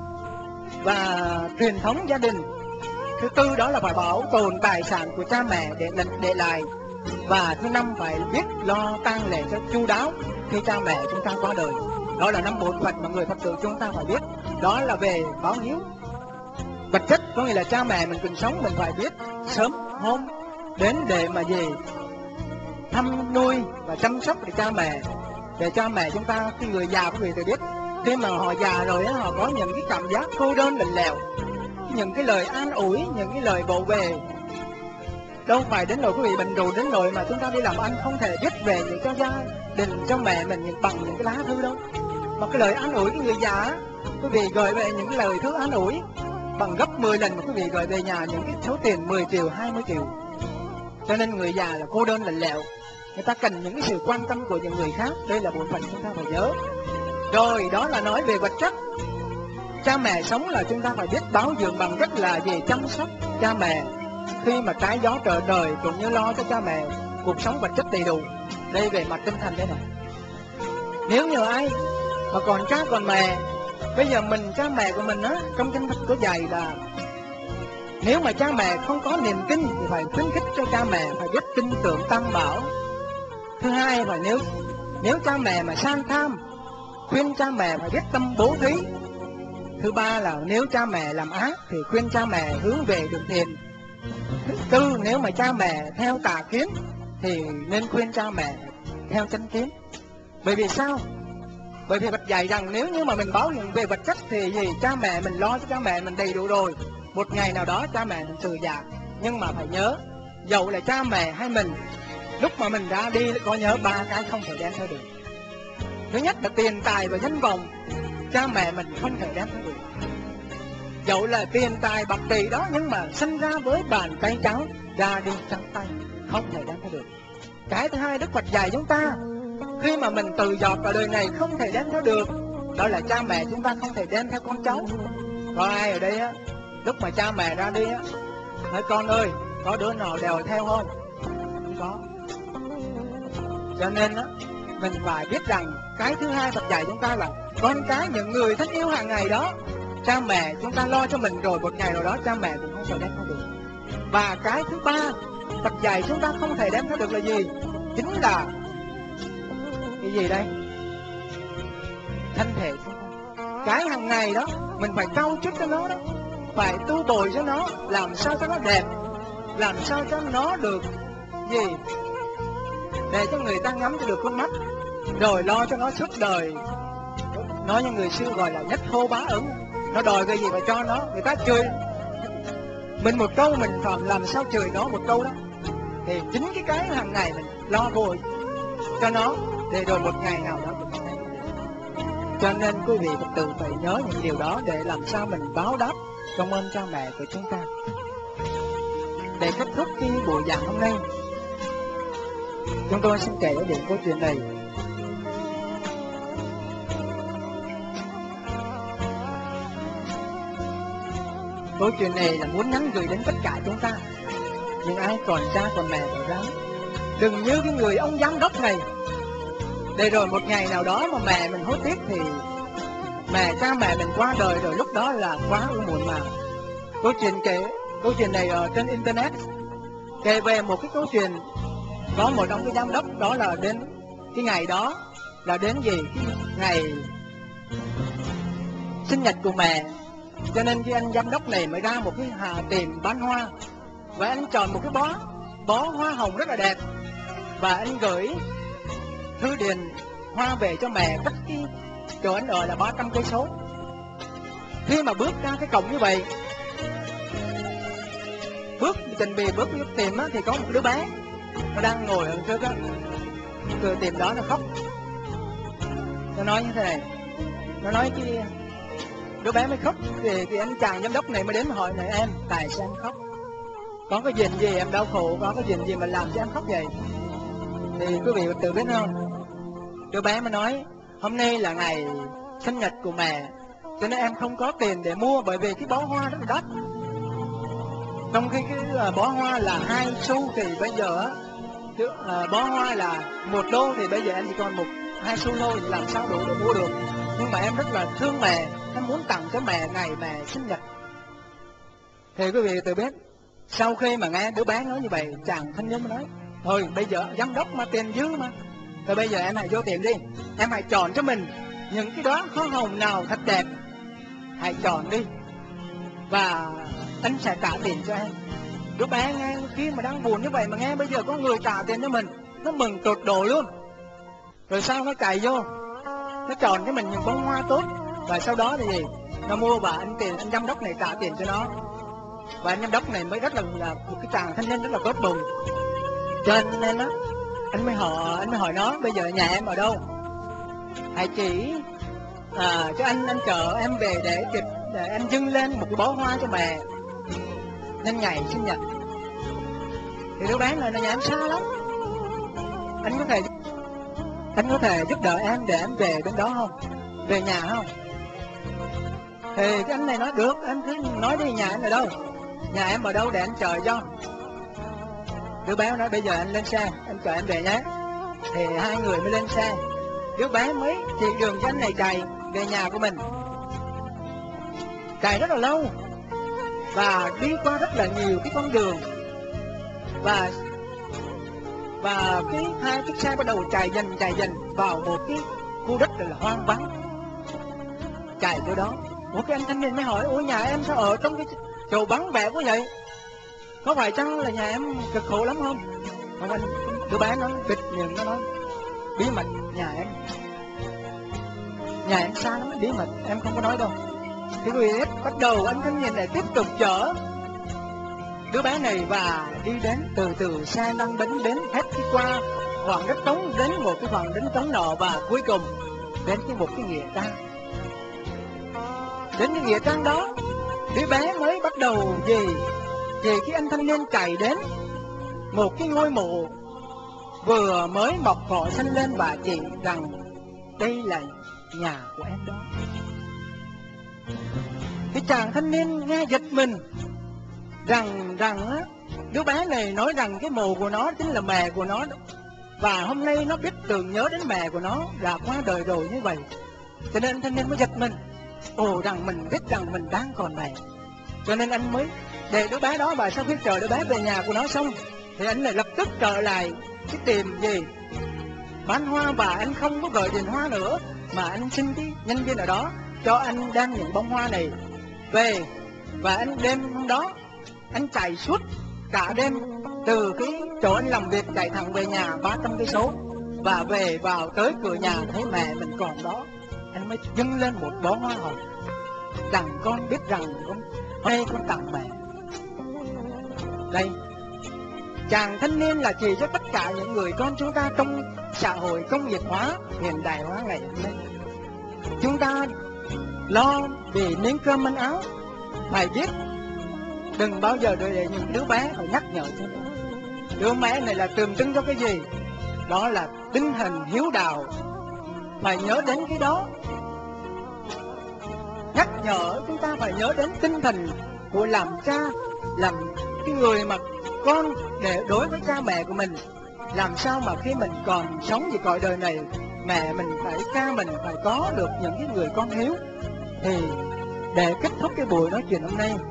và truyền thống gia đình. Thứ tư đó là phải bảo tồn tài sản của cha mẹ để lại. Và thứ năm phải biết lo tang lễ cho chu đáo khi cha mẹ chúng ta qua đời. Đó là 5 bổn phận mà người Phật tử chúng ta phải biết. Đó là về báo hiếu. Vật chất có nghĩa là cha mẹ mình còn sống, mình phải biết sớm hôm đến để mà gì thăm nuôi và chăm sóc để cha mẹ. Để cha mẹ chúng ta, cái người già quý vị tự biết, khi mà họ già rồi á, họ có những cái cảm giác cô đơn lạnh lẽo, những cái lời an ủi, những cái lời vỗ về. Đâu phải đến nỗi quý vị bệnh rồi đến nỗi mà chúng ta đi làm ăn không thể viết về những cho gia đình, cho mẹ mình bằng những cái lá thư đâu. Mà cái lời an ủi cái người già, quý vị gửi về những cái lời thư an ủi bằng gấp 10 lần mà quý vị gửi về nhà những cái số tiền 10 triệu, 20 triệu. Cho nên người già là cô đơn lạnh lẽo, người ta cần những cái sự quan tâm của những người khác. Đây là bổn phận chúng ta phải nhớ. Rồi đó là nói về vật chất. Cha mẹ sống là chúng ta phải biết báo dưỡng bằng cách là về chăm sóc cha mẹ khi mà trái gió trở đời, cũng như lo cho cha mẹ cuộc sống vật chất đầy đủ. Đây về mặt tinh thần đây này. Nếu như ai mà còn cha còn mẹ, bây giờ mình cha mẹ của mình á, trong kinh Phật có dạy là nếu mà cha mẹ không có niềm tin thì phải khuyến khích cho cha mẹ phải biết tin tưởng tam bảo. Thứ hai là nếu cha mẹ mà sang tham, khuyên cha mẹ phải biết tâm bố thí. Thứ ba là nếu cha mẹ làm ác thì khuyên cha mẹ hướng về đường thiện. Thứ tư, nếu mà cha mẹ theo tà kiến thì nên khuyên cha mẹ theo chánh kiến. Bởi vì sao? Bởi vì Phật dạy rằng nếu như mà mình báo những về vật chất thì gì? Cha mẹ mình lo cho cha mẹ mình đầy đủ rồi. Một ngày nào đó cha mẹ mình từ già. Nhưng mà phải nhớ, dẫu là cha mẹ hay mình, lúc mà mình ra đi có nhớ ba cái không thể đem theo được. Thứ nhất là tiền tài và danh vọng, cha mẹ mình không thể đem theo được. Dẫu là tiền tài bạc tỷ đó, nhưng mà sinh ra với bàn tay trắng, ra đi trắng tay, không thể đem theo được. Cái thứ hai Đức Phật dạy chúng ta, khi mà mình từ giọt vào đời này không thể đem theo được, đó là cha mẹ chúng ta không thể đem theo con cháu. Có ai ở đây á, lúc mà cha mẹ ra đi á, nói con ơi, có đứa nào đèo theo không? Không có. Cho nên á, mình phải biết rằng cái thứ hai Phật dạy chúng ta là con cái, những người thân yêu hàng ngày đó, cha mẹ chúng ta lo cho mình rồi, một ngày nào đó cha mẹ cũng không thể đem theo được. Và cái thứ ba Phật dạy chúng ta không thể đem theo được là gì? Chính là cái gì đây? Thân thể chúng ta. Cái hàng ngày đó mình phải cau chuốt cho nó đó, phải tu bồi cho nó, làm sao cho nó đẹp, làm sao cho nó được gì, để cho người ta ngắm cho được con mắt, rồi lo cho nó suốt đời. Nói như người xưa gọi là nhất hô bá ứng. Nó đòi cái gì mà cho nó, người ta chửi mình một câu, mình phải làm sao chửi nó một câu đó. Thì chính cái hàng ngày mình lo bồi cho nó, để rồi một ngày nào đó mình thấy. Cho nên quý vị Phật tử phải nhớ những điều đó, để làm sao mình báo đáp công ơn cha mẹ của chúng ta. Để kết thúc cái buổi giảng hôm nay, chúng tôi xin kể đến câu chuyện này. Câu chuyện này là muốn nhắn gửi đến tất cả chúng ta, những ai còn cha còn mẹ ở đó. Đừng như cái người ông giám đốc này, để rồi một ngày nào đó mà mẹ mình hối tiếc thì cha mẹ mình qua đời rồi, lúc đó là quá muộn màng. Câu chuyện này ở trên internet kể về một cái câu chuyện có một ông cái giám đốc đó, là đến cái ngày đó là đến gì? Ngày sinh nhật của mẹ. Cho nên cái anh giám đốc này mới ra một cái tiệm bán hoa, và anh chọn một cái bó hoa hồng rất là đẹp, và anh gửi thư điện hoa về cho mẹ, cách cái chỗ anh ở là 300 cây số. Khi mà bước ra cái cổng như vậy, chuẩn bị bước vào tiệm á, thì có một đứa bé nó đang ngồi ở trước á, cửa tiệm đó, nó khóc. Nó nói như thế này, nó nói cái đứa bé mới khóc, thì cái anh chàng giám đốc này mới đến hỏi này, em tại sao em khóc? Có cái chuyện gì em đau khổ, có cái chuyện gì mà làm cho em khóc vậy? Thì quý vị tự biết không? Đứa bé mới nói, hôm nay là ngày sinh nhật của mẹ, cho nên em không có tiền để mua, bởi vì cái bó hoa rất là đắt. Trong khi cái bó hoa là 2 xu thì bây giờ bó hoa là 1 đô, thì bây giờ em chỉ còn 2 xu thôi, làm sao đủ để mua được. Nhưng mà em rất là thương mẹ, em muốn tặng cho mẹ ngày mẹ sinh nhật. Thì quý vị tự biết, sau khi mà nghe đứa bé nói như vậy, chàng thanh niên mới nói, thôi bây giờ giám đốc mà tiền dư mà, rồi bây giờ em hãy vô tiệm đi, em hãy chọn cho mình những cái đóa hoa hồng nào thật đẹp, hãy chọn đi, và anh sẽ trả tiền cho em. Đứa bé nghe khi mà đang buồn như vậy mà nghe bây giờ có người trả tiền cho mình, nó mừng tột độ luôn. Rồi sau nó chạy vô, nó chọn cho mình những bông hoa tốt, và sau đó thì gì, nó mua, và anh giám đốc này trả tiền cho nó. Và anh giám đốc này mới rất là một cái chàng thanh niên rất là tốt bụng. Cho nên á, anh mới hỏi nó, bây giờ nhà em ở đâu, hãy chỉ cho anh chở em về để em dâng lên một cái bó hoa cho mẹ nhân ngày sinh nhật. Thì đứa bé này là nhà em xa lắm, anh có thể giúp đỡ em để em về bên đó không, về nhà không? Thì cái anh này nói được, em cứ nói đi, nhà em ở đâu, nhà em ở đâu để anh chờ cho. Đứa bé nói bây giờ anh lên xe, anh chở em về nhé. Thì hai người mới lên xe, đứa bé mới chỉ đường cho anh này chạy về nhà của mình. Chạy rất là lâu, và đi qua rất là nhiều cái con đường, và cái hai chiếc xe bắt đầu chạy dần vào một cái khu đất là hoang vắng. Chạy tới đó, một cái anh thanh niên mới hỏi, ủa nhà em sao ở trong cái chỗ vắng vẻ quá vậy, có phải chăng là nhà em cực khổ lắm không? Còn anh, đứa bé nó bịt miệng, nó nói bí mật nhà em xa lắm, bí mật em không có nói đâu. Thì quý vị bắt đầu anh thanh niên này tiếp tục chở đứa bé này và đi đến, từ từ xe lăn bánh đến hết đi qua khoảng đất trống, đến một cái khoảng đất trống nọ, và cuối cùng đến một cái nghĩa trang. Đến cái nghĩa trang đó, đứa bé mới bắt đầu về cái anh thanh niên chạy đến một cái ngôi mộ vừa mới mọc cỏ xanh lên và chỉ rằng đây là nhà của em đó. Cái chàng thanh niên nghe giật mình rằng đứa bé này nói rằng cái mồ của nó chính là mẹ của nó, và hôm nay nó biết tưởng nhớ đến mẹ của nó đã qua đời rồi như vậy. Cho nên anh thanh niên mới giật mình, rằng mình biết rằng mình đang còn mẹ. Cho nên anh mới để đứa bé đó, và sau khi chờ đứa bé về nhà của nó xong thì anh lại lập tức trở lại cái tiệm gì bán hoa, và anh không có gửi tiền hoa nữa, mà anh xin cái nhân viên ở đó cho anh đem những bông hoa này về. Và anh đêm hôm đó anh chạy suốt cả đêm, từ cái chỗ anh làm việc chạy thẳng về nhà 300 cây số, và về vào tới cửa nhà thấy mẹ mình còn đó, anh mới dâng lên một bó hoa hồng rằng con biết rằng hôm nay con tặng mẹ. Đây, chàng thanh niên là chỉ cho tất cả những người con chúng ta trong xã hội công nghiệp hóa, hiện đại hóa ngày hôm nay. Chúng ta lo vì miếng cơm ăn áo, phải biết đừng bao giờ để những đứa bé phải nhắc nhở cho nó. Đứa bé này là tượng trưng cho cái gì? Đó là tinh thần hiếu đạo, phải nhớ đến cái đó. Nhắc nhở chúng ta phải nhớ đến tinh thần của làm cha, làm cái người mà con, để đối với cha mẹ của mình, làm sao mà khi mình còn sống về cõi đời này, mẹ mình phải, cha mình phải có được những cái người con hiếu. Thì để kết thúc cái buổi nói chuyện hôm nay,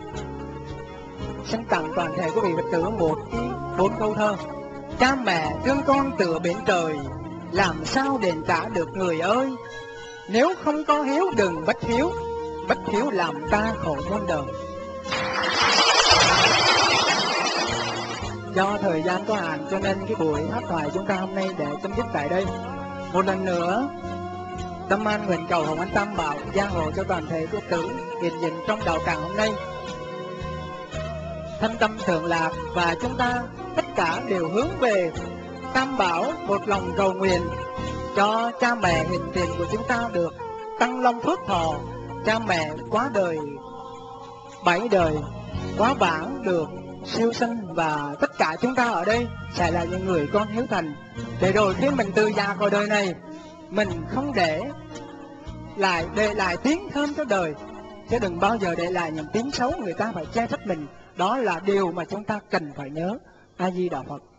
xin tặng toàn thể quý vị Phật tử một cái 4 câu thơ. Cha mẹ thương con từ biển trời, làm sao đền trả được người ơi. Nếu không có hiếu đừng bất hiếu, bất hiếu làm ta khổ muôn đời. Do thời gian có hạn cho nên cái buổi hát thoại chúng ta hôm nay để chấm dứt tại đây. Một lần nữa, Tâm An nguyện cầu Hồng Ân Tam Bảo gia hộ cho toàn thể Phật tử hiện diện trong đạo tràng hôm nay thân tâm thượng lạc, và chúng ta tất cả đều hướng về Tam Bảo, một lòng cầu nguyện cho cha mẹ hiện tiền của chúng ta được tăng long phước thọ, cha mẹ quá đời 7 đời quá vãng được siêu sinh, và tất cả chúng ta ở đây sẽ là những người con hiếu thành, để rồi khi mình từ già khỏi đời này, mình không để lại tiếng thơm cho đời, chứ đừng bao giờ để lại những tiếng xấu người ta phải che trách mình. Đó là điều mà chúng ta cần phải nhớ. A Di Đà Phật.